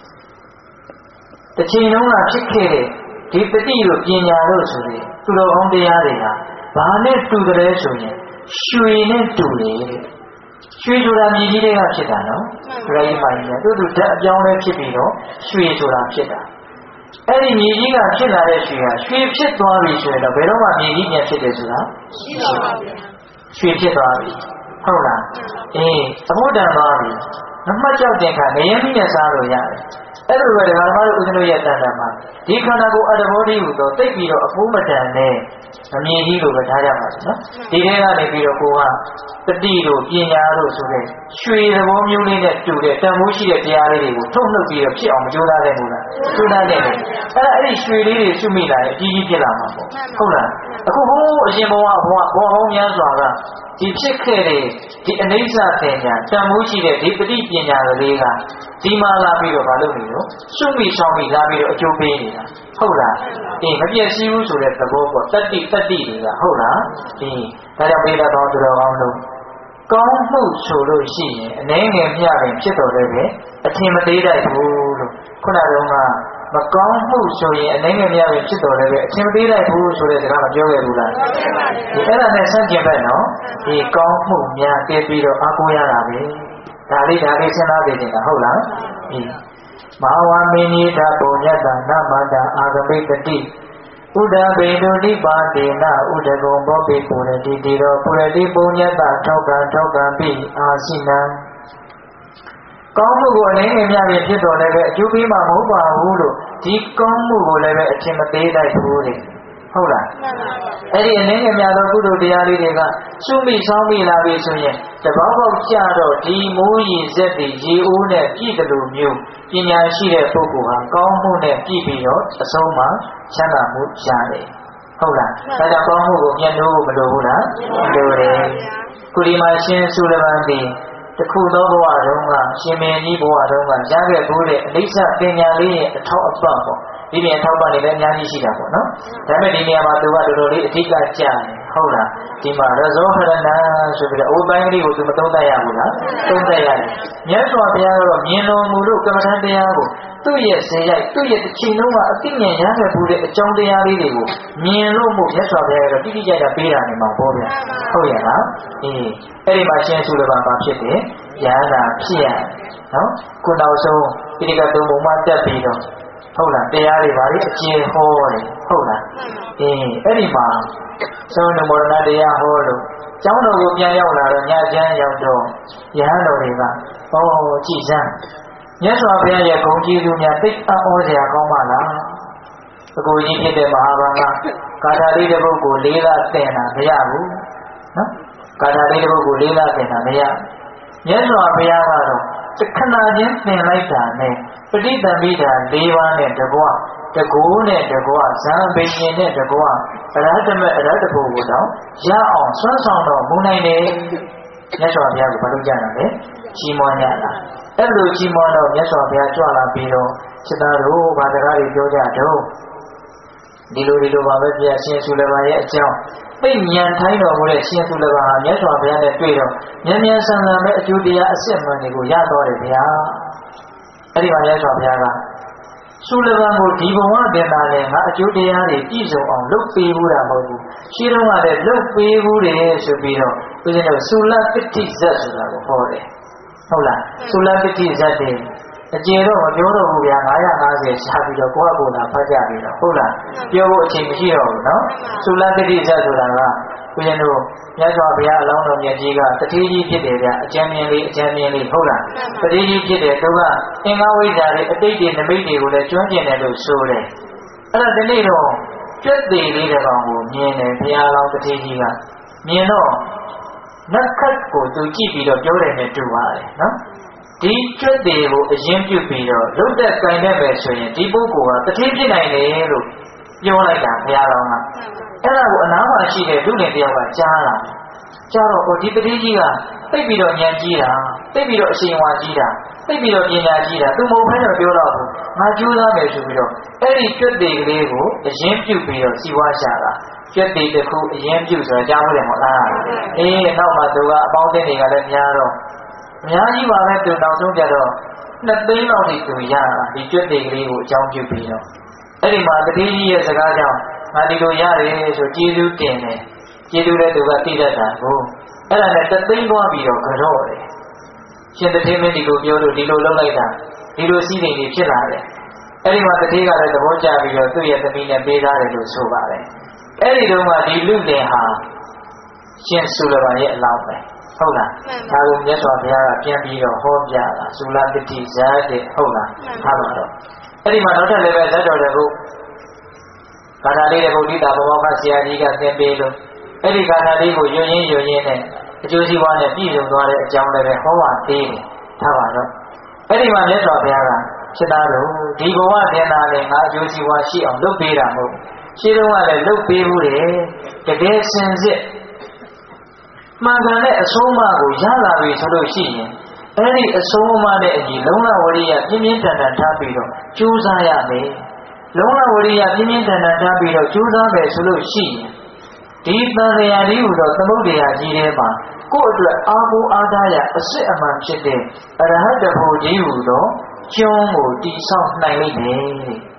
[SPEAKER 1] တစ်ချိန်လုံးကဖြစ်ခဲ့တဲ့ဒီတတိတို့ပညာတို့ဆိုရင်သူတော်ကောင်းတရားတွေဟာဘာနဲ့တူကြလဲဆိုရင်ရွှေနဲ့တူတယ်ရွှေဆိုတာမြေကြီးတွေကဖြစ်တာနော်ဒရာကြီးမိုင်းနဲ့တို့ဓာတ်အပြောင်းလဲဖြစ်ပြီးတော့ရွှေဆိုတာဖြစ်တာအဲ့ဒီမြေကြီးကဖြစ်လာတဲ့ရွှေဟာရွှေဖြစ်သွားပြီဆိုရင်တော့ဘယ်တော့မှမြေကြီးပြန်ဖြစ်တယ်ဆိုတာရှိပါဘူးရွှေဖြစ်သွားပြီဟုတ်လားသဘောတန်သွားပြီမမှတ်ကြောက်တဲ့အခါငရဲမိနဲ့စားလို့ရတယ်အဲ့လိုပဲဒကာမတို့ဦးဇင်းတို့ရဲ့တန်တန်မှာဒီခန္ဓာကိုယ်အတ္တဘောဓိဟူသောသိပြီးတော့အဖိုးမတန်နဲ့အမြင်ကြီးလိုပဲထားကြပါစို့နော်ဒီထဲကနေပြီးတော့ကိုကတတိတို့ပညာတို့ဆိုတဲ့ရွှေသဘောမျိုးလေးနဲ့တူတဲ့တန်ဖိုးရှိတဲ့တရားလေးတွေကိုထုတ်နှုတ်ပြီးတော့ဖြစ်အောင်မကြိုးစားနိုင်ဘူးလားကြိုးစားနိုင်တယ်အဲ့ဒီရွှေလေးတွေရှုမိလာရင်အကြီးကြီးဖြစ်လာမှာပေါ့ဟုတ်လားအခုဘိုးအရှင်ဘဝဘောများစွာကဒီဖြစ်ခဲ့တဲ့ဒီအနိစ္စတင်ညာတန်ဖိုးရှိတဲ့ဒီပฏิပညာကလေးကဒီမှာလာပြီးတော့မလုပ်နေလို့ရှုမိဆောင်ပြီးလာပြီးတော့အကျိုးပေးနေတာဟုတ်လားမပြည့်စည်ဘူးဆိုတဲ့သဘောပေါ့တတိတွေကဟုတ်လားဒါကြောင့်ပေးတော်သူတော်ကောင်းတို့ကောင်းမှုဆိုလို့ရှိရင်အနည်းငယ်မျှပင်ဖြစ်တော်လည်းပဲအထင်မသေးတတ်ဘူးလို့ခုနကမကောင်းမှုဆိုရင်အနေငယ်များပဲဖြစ်တော်လည်းပဲအချင်းမသေးလိုက်ဘူးဆိုတဲ့စကားမပြောခဲ့ဘူးလားဒီအဲ့ဒါနဲ့ဆန့်ကျင်ဘက်နော်ဒီကောင်းမှုများတည်ပြီးတော့အားကိုးရတာပဲဒါလေးစဉ်းစားကြည့်နေတာဟုတ်လားဒီမဟာဝမင်းကြီးတာပုံညတနမန္တအာဂမိတတိဥဒ္ဒဘေတုတိပါတိနဥဒကုံဘောပိပုရတိတိရောပုရတိပုံညတထောက်ကပိအာရှိနံကောင်းမှုကိုအနေနဲ့များပြီးဖြစ်တော်လည်းပဲအကျိုးပေးမှာမဟုတ်ပါဘူးလို့ဒီကောင်းမှုကိုလည်းပဲအထင်မသေးလိုက်ဘူးတဲ့ဟုတ်လားအဲ့ဒီအနေနဲ့များသောကုသိုလ်တရားလေးတွေကရှုမိဆောင်းမိလာပြီဆိုရင်တပေါက်ပေါက်ကြတော့ဒီမိုးရေစက်တွေရေအိုးနဲ့ပြည့်တယ်လို့မျိုးပညာရှိတဲ့ပုဂ္ဂိုလ်ဟာကောင်းမှုနဲ့ပြည့်ပြီးတော့အဆုံးမှာချမ်းသာမှုရတယ်ဟုတ်လားဒါကြောင့်ကောင်းမှုကိုမျက်နှိုးဖို့မလိုဘူးလားလိုတယ်ခုဒီမှာရှင်စုလပန်းပြီးတခုသောဘဝတုန်းကရှင်မင်းကြီးဘဝတုန်းကရခဲ့ဘူးတဲ့အဋ္ဌပညာလေးရဲ့အထောက်အပံ့ပေါ့ဒီပြင်အထောက်အပံ့တွေလည်းအများကြီးရှိတာပေါ့နော်ဒါပေမဲ့ဒီနေရာမှာသူကတော်တော်လေးအဓိကကျတယ်ဟုတ်လားဒီမှာရဇောဟရဏဆိုပြီးတော့အိုးပိုင်းလေးကိုသူမသုံးတတ်ရဘူးလားသုံးတတ်ရတယ်မြတ်စွာဘုရားကတော့မြင်တော်မူလို့ကမ္မဋ္ဌာန်းတရားကိုသူ့ရဲ့ဇေယျသူ့ရဲ့တစ်ချိန်လုံးကအသိဉာဏ်ရခဲ့ဘူးတဲ့အကြောင်းတရားလေးတွေကိုမြင်လို့မို့မြတ်စွာဘုရားကတော့တိတိကျကျပေးတာနေမှာပေါ့ဗျာဟုတ်ရဲ့လားအဲ့ဒီမှာရှင်းစုလည်းပါဖြစ်တယ်ရဟန္တာဖြစ်ရနော်ခုနောက်ဆုံးပိဋကသုံးပုံမှတက်ပြီးတော့ဟုတ်လားတရားတွေပါလေအကျဉ်ဟောတယ်ဟုတ်လားအဲ့ဒီမှာသုံးနမောဒနာတရားဟောလို့ကျောင်းတော်ကိုပြန်ရောက်လာတော့ညချမ်းရောက်တော့ရဟန်းတော်တွေကကြည်စမ်းမြတ်စွာဘုရားရဲ့ဂုဏ်ကျေးဇူးများသိအံ့ဩစရာကောင်းပါလားအကိုကြီးဖြစ်တဲ့မဟာဗန္ဓကာထာလေးတစ်ပုဒ်ကိုလေးလသင်တာမရဘူးနော်ကာထာလေးတစ်ပုဒ်ကိုလေးလသင်တာမရမြတ်စွာဘုရားကတော့ခဏချင်းသင်လိုက်တာနဲ့ပဋိသင်္မိတာ၄ပါးနဲ့တကွတကိုးနဲ့တကွဇံပင်ရှင်နဲ့တကွအရဟတမေအရဟတဘုကိုတော့ရအောင်ဆွမ်းဆောင်တော့မူနိုင်တယ်မြတ်စွာဘုရားကဘာလို့ကြတာလဲကြီးမွန်ရတာအဲ့လိုကြီးမွန်တော့မြတ်စွာဘုရားကြွလာပြီးတော့စိတ္တတို့ဘာစကားတွေပြောကြတော့ဒီလိုပါပဲပြရှင်စုလည်းပါရဲ့အကြောင်းသိဉာဏ်ထိုင်းတော်မူတဲ့ရှင်စုလည်းပါဟာမြတ်စွာဘုရားနဲ့တွေ့တော့မြန်ဆန်ပဲအကျိုးတရားအစစ်အမှန်တွေကိုရတော့တယ်ဗျာအဲ့ဒီမှာမြတ်စွာဘုရားကစုလည်းပါကိုဒီဘဝတည်းသားနဲ့ငါအကျိုးတရားတွေပြည့်စုံအောင်လုပ်ပေးဘူးတာမဟုတ်ဘူးရှိတော့ကလည်းလုပ်ပေးဘူးတယ်ဆိုပြီးတော့ဦးဇင်းတို့သုလပဋိဇတ်ဆိုတာကိုဟောတယ်ဟုတ်လားသုလပဋိဇတ်တွေအကျေတော့မပြောတော့ဘူးဗျာ950ရှားပြီးတော့ကိုယ့်အကူနာဖတ်ကြပြီးတော့ဟုတ်လားပြောဖို့အချိန်မရှိတော့ဘူးနော်သုလပဋိဇတ်ဆိုတာကဦးဇင်းတို့မြတ်စွာဘုရားအလောင်းတော်မြတ်ကြီးကတတိကြီးဖြစ်တယ်ဗျာအကျဉ်းမြင်လေးဟုတ်လားတတိကြီးဖြစ်တယ်သူကအင်္ဂဝိဇ္ဇာတွေအတိတ်တွေနမိတ်တွေကိုလည်းကျွမ်းကျင်တယ်လို့ဆိုတယ်အဲ့ဒါဒီနေ့တော့ကျွတ်သေးလေးတစ်ကောင်ကိုမြင်တယ်ဘုရားလောင်းတတိကြီးကမြင်တော့နတ်ခတ်ကိုသူကြည့်ပြီးတော့ပြောတယ်နဲ့တူပါတယ်နော်ဒီကျွတ်သေးကိုအရင်ပြုပြီးတော့လုတ်တဲ့ကင်တဲ့ပဲဆိုရင်ဒီပုဂ္ဂိုလ်ကတတိဖြစ်နိုင်တယ်လို့ပြောလိုက်တာဘုရားလောင်းကအဲ့ဒါကိုအနားမှာရှိတဲ့လူလင်တယောက်ကကြားလာကြားတော့ဒီတတိကြီးကသိပြီးတော့ဉာဏ်ကြီးတာသိပြီးတော့အရှင်ဝါကြီးတာသိပြီးတော့ပညာကြီးတာသူမဟုတ်ဘဲတော့ပြောတော့ဘူးငါကြိုးစားမယ်ဆိုပြီးတော့အဲ့ဒီကျွတ်သေးကလေးကိုအရင်ပြုပြီးတော့စီဝါရှာတာကျွတ်သေးတစ်ခုအရင်ပြုဆိုတာကြားလို့ရမလားနောက်မှသူကအပေါင်းအသင်းတွေကလည်းများတော့အများကြီးပါပဲသူနောက်ဆုံးကြတော့2 သိန်းလောက်ထိသူရတာဒီကျွတ်သေးကလေးကိုအကြောင်းပြုပြီးတော့အဲ့ဒီမှာတတိကြီးရဲ့စကားကြောင့်ငါဒီလိုရတယ်ဆိုကျေးဇူးတင်တယ်ကျေးဇူးလည်းသူကသိတတ်တာကိုအဲ့ဒါနဲ့3 သိန်းသွားပြီးတော့ကြော့တယ်ရှင်တထေးမင်းဒီလိုပြောလို့ဒီလိုလုပ်လိုက်တာဒီလိုစီးနေနေဖြစ်လာတယ်အဲ့ဒီမှာတထေးကလည်းသဘောကျပြီးတော့သူ့ရဲ့သမီးနဲ့ပေးထားတယ်လို့ဆိုပါတယ်အဲ့ဒီတုန်းကဒီလူလင်ဟာရှင်စုလပါရဲ့အလောင်းပဲဟုတ်လားဒါကိုမြတ်စွာဘုရားကပြန်ပြီးတော့ဟောပြတာသုလပတိဇာတ်တဲ့ဟုတ်လားထားပါတော့အဲ့ဒီမှာနောက်ထပ်လည်းပဲဇတ်တော်တကူဂါထာလေးတဲ့ဗုဒ္ဓတာဘဝကဆရာကြီးကသင်ပေးလို့အဲ့ဒီဂါထာလေးကိုယွန်းရင်းနဲ့အကျိုးစီးပွားနဲ့ပြည့်စုံသွားတဲ့အကြောင်းလည်းပဲဟောပါသေးတယ်ထားပါတော့အဲ့ဒီမှာမြတ်စွာဘုရားကဖြစ်သားလို့ဒီဘဝတင်တာလည်းငါအကျိုးစီးပွားရှိအောင်လုပ်ပေးတာမဟုတ်ရှင်းတော့ကလည်းလုပ်ပေးဘူးတယ်တကယ်စင်စစ်မှန်ကန်တဲ့အဆုံးအမကိုရလာပြီဆိုလို့ရှိရင်အဲ့ဒီအဆုံးအမနဲ့အညီလုံလဝရိယပြင်းပြင်းထန်ထန်ထားပြီးတော့ကြိုးစားရမယ်လုံလဝရိယပြင်းပြင်းထန်ထန်ထားပြီးတော့ကြိုးစားမယ်ဆိုလို့ရှိရင်ဒီသံဃာလေးဟူသောသမုဒ္ဒရာကြီးထဲမှာကိုယ့်အတွက်အာကိုအားထားရအစစ်အမှန်ဖြစ်တဲ့အရဟတဘုရားကြီးဟူသောကျွန်းကိုတည်ဆောက်နိုင်လိမ့်မယ်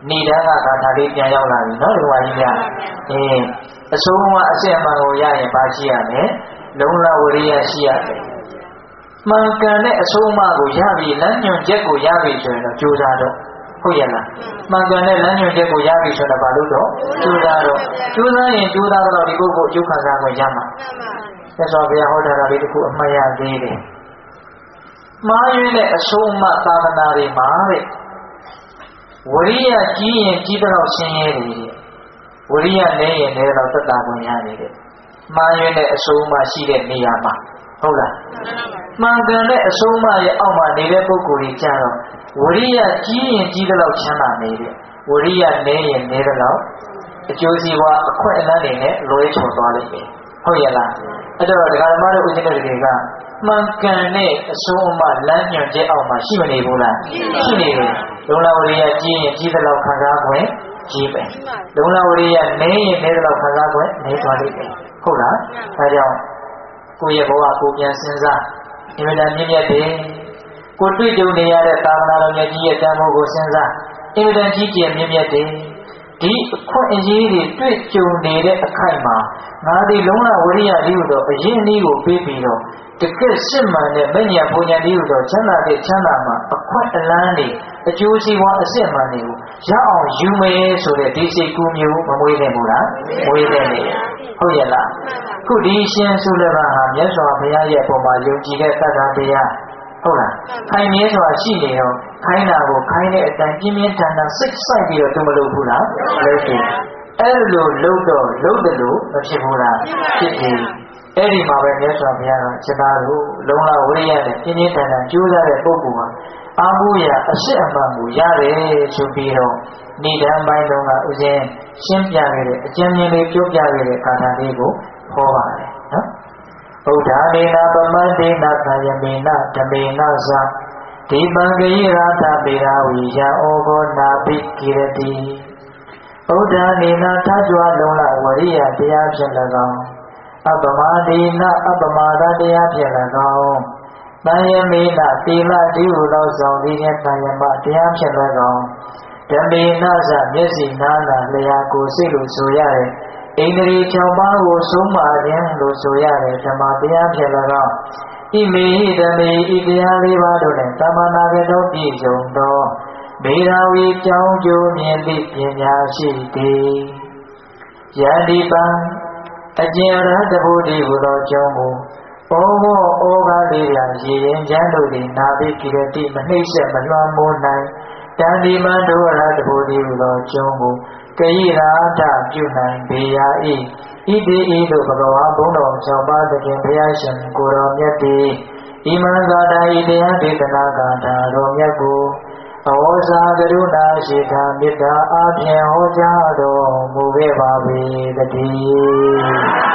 [SPEAKER 1] နေတန်းကဂါထာလေးပြန်ရောက်လာပြီနော်ဒီဝါကြီးများအဆုံးအစစ်အမှန်ကိုရရင်ပါရှိရမယ်လုံလဝရိယရှိရတယ်မှန်ကန်တဲ့အဆုံးအမကိုရပြီလမ်းညွှန်ချက်ကိုရပြီဆိုရင်တော့ကြိုးစားတော့ဟုတ်ရဲ့လားမှန်ကန်တဲ့လမ်းညွှန်ချက်ကိုရပြီဆိုတော့ဘာလို့တော့ကြိုးစားရင်ကြိုးစားတော့ဒီပုဂ္ဂိုလ်အကျိုးခံစားခွင့်ရမှာသက်စွာဘုရားဟောတာလေးတစ်ခုအမှတ်ရသေးတယ်မှားရင်းတဲ့အဆုံးအမသာသနာတွေမှာတဲ့ဝရိယကြီးရင်ကြီးတော့ဆင်းရဲတယ်ဝရိယနည်းရင်လည်းတော့သက်သာခွင့်ရတယ်မှားရင်းတဲ့အဆုံးအမရှိတဲ့နေရာမှာဟုတ်လားမှန်ကန်တဲ့အဆုံးအမရဲ့အောက်မှာနေတဲ့ပုဂ္ဂိုလ်ကြီးကြတော့ဝရိယကြီးရင်ကြီးတော့ချမ်းသာနေတဲ့ဝရိယနည်းရင်နည်းတော့အကျိုးစီးပွားအခွင့်အလမ်းတွေနဲ့လွဲချော်သွားလိမ့်မယ်ဟုတ်ရဲ့လားအဲ့တော့ဒကာဓမ္မတို့ဦးဇင်းတို့တွေကမှန်ကန်တဲ့အဆုံးအမလမ်းညွှန်ချက်အောက်မှာရှိမနေဘူးလားရှိနေတယ်လုံလဝရိယကြီးရင်ကြီးတော့ခံစားခွင့်ကြီးပဲလုံလဝရိယနည်းရင်နည်းတော့ခံစားခွင့်နည်းသွားလိမ့်မယ်ဟုတ်လားဒါကြောင့်ကိုယ့်ရဲ့ဘဝကိုပြန်စဉ်းစားအင်မတန်မြင့်မြတ်တယ်ကိုတွေ့ကြုံနေရတဲ့သာသနာတော်မြတ်ကြီးရဲ့တန်ဖိုးကိုစဉ်းစားအင်မတန်ကြီးကျယ်မြင့်မြတ်တယ်ဒီအခွင့်အရေးတွေတွေ့ကြုံနေတဲ့အခိုက်မှာငါဒီလုံးလဝရိယလေးဟုတော့အရင်နည်းကိုပေးပြီးတော့တကယ်စစ်မှန်တဲ့မဉ္ဇဉ်ဘုံညာလေးဟုတော့ချမ်းသာတဲ့ချမ်းသာမှာအခွင့်အလမ်းတွေအကျိုးစီးပွားအစစ်မှန်တွေကိုရအောင်ယူမယ်ဆိုတဲ့ဒီစိတ်ကူးမျိုးမမွေးနိုင်ဘူးလားမွေးနိုင်တယ်ဟုတ်ရဲ့လားခုဒီရှင်ဆုလဘဟာမြတ်စွာဘုရားရဲ့ပုံမှာယုံကြည်တဲ့သတ္တတရားဟုတ်လားခိုင်မြဲစွာရှိနေတော့ခိုင်းတာကိုခိုင်းတဲ့အတိုင်းပြင်းပြင်းထန်ထန်စိတ်ဆိုင်ပြီးတော့သူမလုပ်ဘူးလားလုပ်တယ်အဲ့လိုလုပ်တော့လုပ်တယ်လို့မဖြစ်ဘူးလားဖြစ်တယ်အဲ့ဒီမှာပဲမြတ်စွာဘုရားကစိတ္တတို့လုံလဝရိယနဲ့ပြင်းပြင်းထန်ထန်ကြိုးစားတဲ့ပုဂ္ဂိုလ်ဟာအာဟုရအစစ်အမှန်ကိုရတယ်ဆိုပြီးတော့ဏိဒံပိုင်းတုန်းကဥစဉ်ရှင်းပြခဲ့တဲ့အကျဉ်းချင်းလေးပြောပြခဲ့တဲ့ကာထာလေးကိုဟောပါတယ်နော်ဗုဒ္ဓနေနာပမတ္တိနာခယမေနဓမေနသဒီပံဂိရာသပေရာဝိယဩဘောနာပိကိရတိဗုဒ္ဓနေနာထကြွလုံလဝရိယတရားဖြင့်၎င်းအပမဒေနအပမဒတရားဖြင့်၎င်းတန်ယမေနတိလတိဟုသောဆောင်ဒီဖြင့်တန်ယမတရားဖြင့်၎င်းဓမေနသမျက်စိနာနာလျာကိုစိတ်လို့ဆိုရတဲ့ဣန္ဒြေ6ပါးကိုဆုံးမခြင်းလို့ဆိုရတဲ့ဓမ္မတရားဖြင့်၎င်းဣမေဟိဓမေဤတရား၄ပါးတို့နဲ့သမဏဂတောပြည့်စုံသောမေရာဝီကြောင်းကျိုးမြင်သည့်ပညာရှိသည်ယန္တိပံအကျဉ်ရဟတဘုဒ္ဓဟူသောကြောင်းကိုဩဘောဩဃလေးရာရည်ရင်ချမ်းတို့သည်နာဘိကိရတိမနှိမ့်ဆက်မလွှမ်းမိုးနိုင်တန်ဒီမန္တောရဟတဘုဒ္ဓဟူသောကြောင်းကိုကယိရာထပြုနိုင်ပေရာ၏ဣတိဤသို့ဘဂဝါဘုန်းတော်6ပါးသခင်ဘုရားရှင်ကိုယ်တော်မြတ်သည်ဣမံသာတာဤတရားဒေသနာဂါထာတော်မြတ်ကိုအဝေါစာကရုဏာရှိခံမေတ္တာအပြင်ဟောကြားတော်မူခဲ့ပါ၏တည်း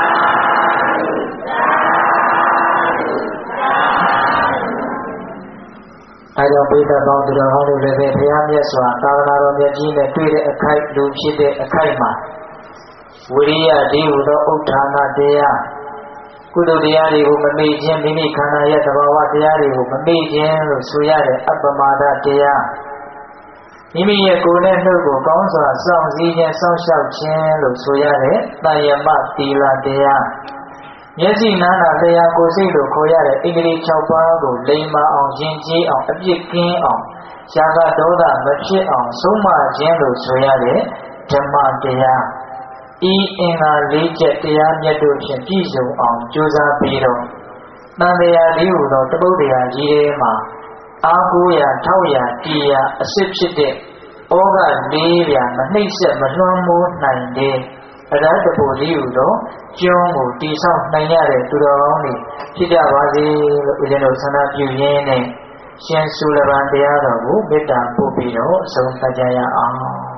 [SPEAKER 1] အဲကြောင့်ပိဋကပေါင်းသူတော်ဟောင်းတို့လည်းပဲဘုရားမြတ်စွာသာသနာတော်မြတ်ကြီးနဲ့တွေ့တဲ့အခိုက်လူဖြစ်တဲ့အခိုက်မှာဝိရိယဒီဟုသောဥဋ္ဌာဏတရားကုသိုလ်တရားတွေကိုမမေ့ခြင်းမိမိခန္ဓာရဲ့သဘာဝတရားတွေကိုမမေ့ခြင်းလို့ဆိုရတဲ့အပ္ပမာဒတရားမိမိရဲ့ကိုယ်နဲ့နှုတ်ကိုကောင်းစွာစောင့်စည်းခြင်းစောင့်ရှောက်ခြင်းလို့ဆိုရတဲ့တယမသီလတရားမျက်စိနားနာလျှာကိုယ်စိတ်တို့ခေါ်ရတဲ့ဣန္ဒြေ6ပါးကိုလိမ္မာအောင်ယဉ်ကျေးအောင်အပြစ်ကင်းအောင်ရှားကဒေါသမဖြစ်အောင်ဆုံးမခြင်းလို့ဆိုရတဲ့ဓမ္မတရားဤအင်္ဂါ၄ချက်တရားမြတ်တို့ဖြင့်ပြည့်စုံအောင်ကြိုးစားပြီးတော့တန်တရားလေးဟူသောတပုဒ်တရားကြီးထဲမှာအားကိုးရာထောက်ရာတီရာအစစ်ဖြစ်တဲ့ဩဃ၄ရာမနှိမ့်ဆက်မလွှမ်းမိုးနိုင်တဲ့အရဟတဘုလေးဟူသောကျွန်းကိုတည်ဆောက်နိုင်ရတဲ့သူတော်ကောင်းတွေဖြစ်ကြပါစေလို့ဦးဇင်းတို့ဆန္ဒပြုရင်းနဲ့ရှင်ဆုလဘံတရားတော်ကိုမေတ္တာပို့ပြီးတော့အဆုံးသတ်ကြရအောင်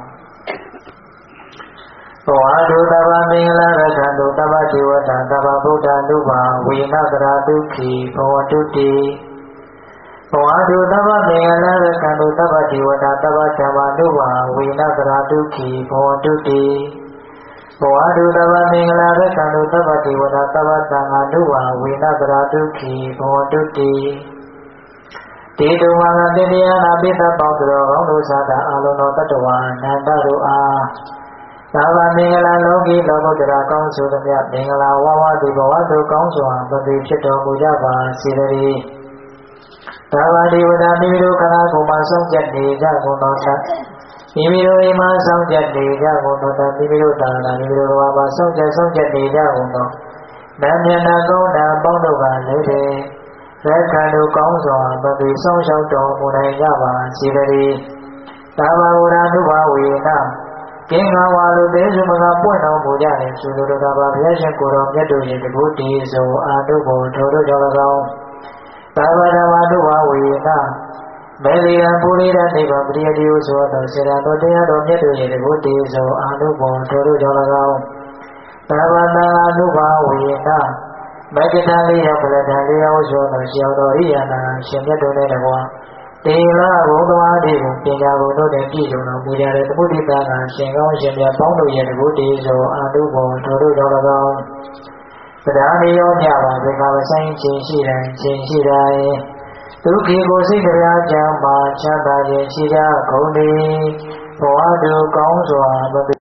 [SPEAKER 1] ဘောဟာဒုတဗ္ဗမင်္ဂလာရခန္တုတဗ္ဗဒေဝတာတဗ္ဗဗုဒ္ဓနုဘာဝေနတရာဒုက္ခိဘောတုတိဘောဟာဒုတဗ္ဗမင်္ဂလာရခန္တုတဗ္ဗဒေဝတာတဗ္ဗဓမ္မနုဘာဝေနတရာဒုက္ခိဘောတုတိဘောဟာဒုတဗ္ဗမင်္ဂလာရခန္တုတဗ္ဗဒေဝတာတဗ္ဗသံဃာနုဘာဝေနတရာဒုက္ခိဘောတုတိတေတုမာကတေတယနာပိသပေါင်းတော်ကောင်းတို့သာသာအလုံးတော်တတဝါနန္တတို့အားသာဝမင်္ဂလာလောကီလောကုတ္တရာကောင်းဆိုသမျှမင်္ဂလာဝဝတိဘဝတို့ကောင်းစွာပတိဖြစ်တော်မူကြပါစေတည်းသာဝတိဝဒမိမိတို့ခန္ဓာကိုယ်မှာဆုံးဖြတ်နေကြကုန်သောမိမိတို့အိမ်မှာဆုံးဖြတ်နေကြကုန်သောမိမိတို့သာနာမိမိတို့ဘဝမှာဆုံးဖြတ်နေကြကုန်သောနတ်မြတ်နာကောင်းတာပေါင်းတို့ကလည်းတဲ့သက်ခံတို့ကောင်းစွာပတိဆုံးရှုံးတော်မူနိုင်ကြပါစေတည်းသာဝဝရနုဘဝေနကင်္ဂဝါလူသေးစုမကပွင့်တော်မူကြတယ်ဆိုလိုတာပါဘုရားရှင်ကိုယ်တော်မြတ်တို့ရဲ့တကုတည်းဆိုအာတုဘုံထိုတို့ကြောင့်၎င်းသာဝရဝနုဘဝေနမေလီယံပူရိဒနိဗ္ဗာန်ပရိယတိဟုဆိုသောစေတတော်တရားတော်မြတ်တို့ရဲ့တကုတည်းဆိုအာတုဘုံထိုတို့ကြောင့်၎င်းသာဝတအနုဘဝေနမဂ္ဂနာလေးရောက်ပလတန်လေးရောက်ဆိုသောရှောတော်ရိယနာရှင်မြတ်တို့နဲ့တကွာတေလဘုဒ္ဓဝါဒီကိုပညာဘုံတို့နဲ့ပြည့်စုံတော်မူကြတဲ့သမှုတိတာကရှင်ကောင်းရှင်မြတ်ပေါင်းတို့ရဲ့တကုတည်းဆိုအာတုဘုံထိုတို့ကြောင့်၎င်းတရားနေရောညပါဘေကဝဆိုင်ခြင်းရှိတိုင်းခြင်းရှိတိုင်းဒုက္ခေကိုစိတ်တရားကြမှာချမ်းသာခြင်းရှိကြကုန်သည်ဘဝတို့ကောင်းစွာ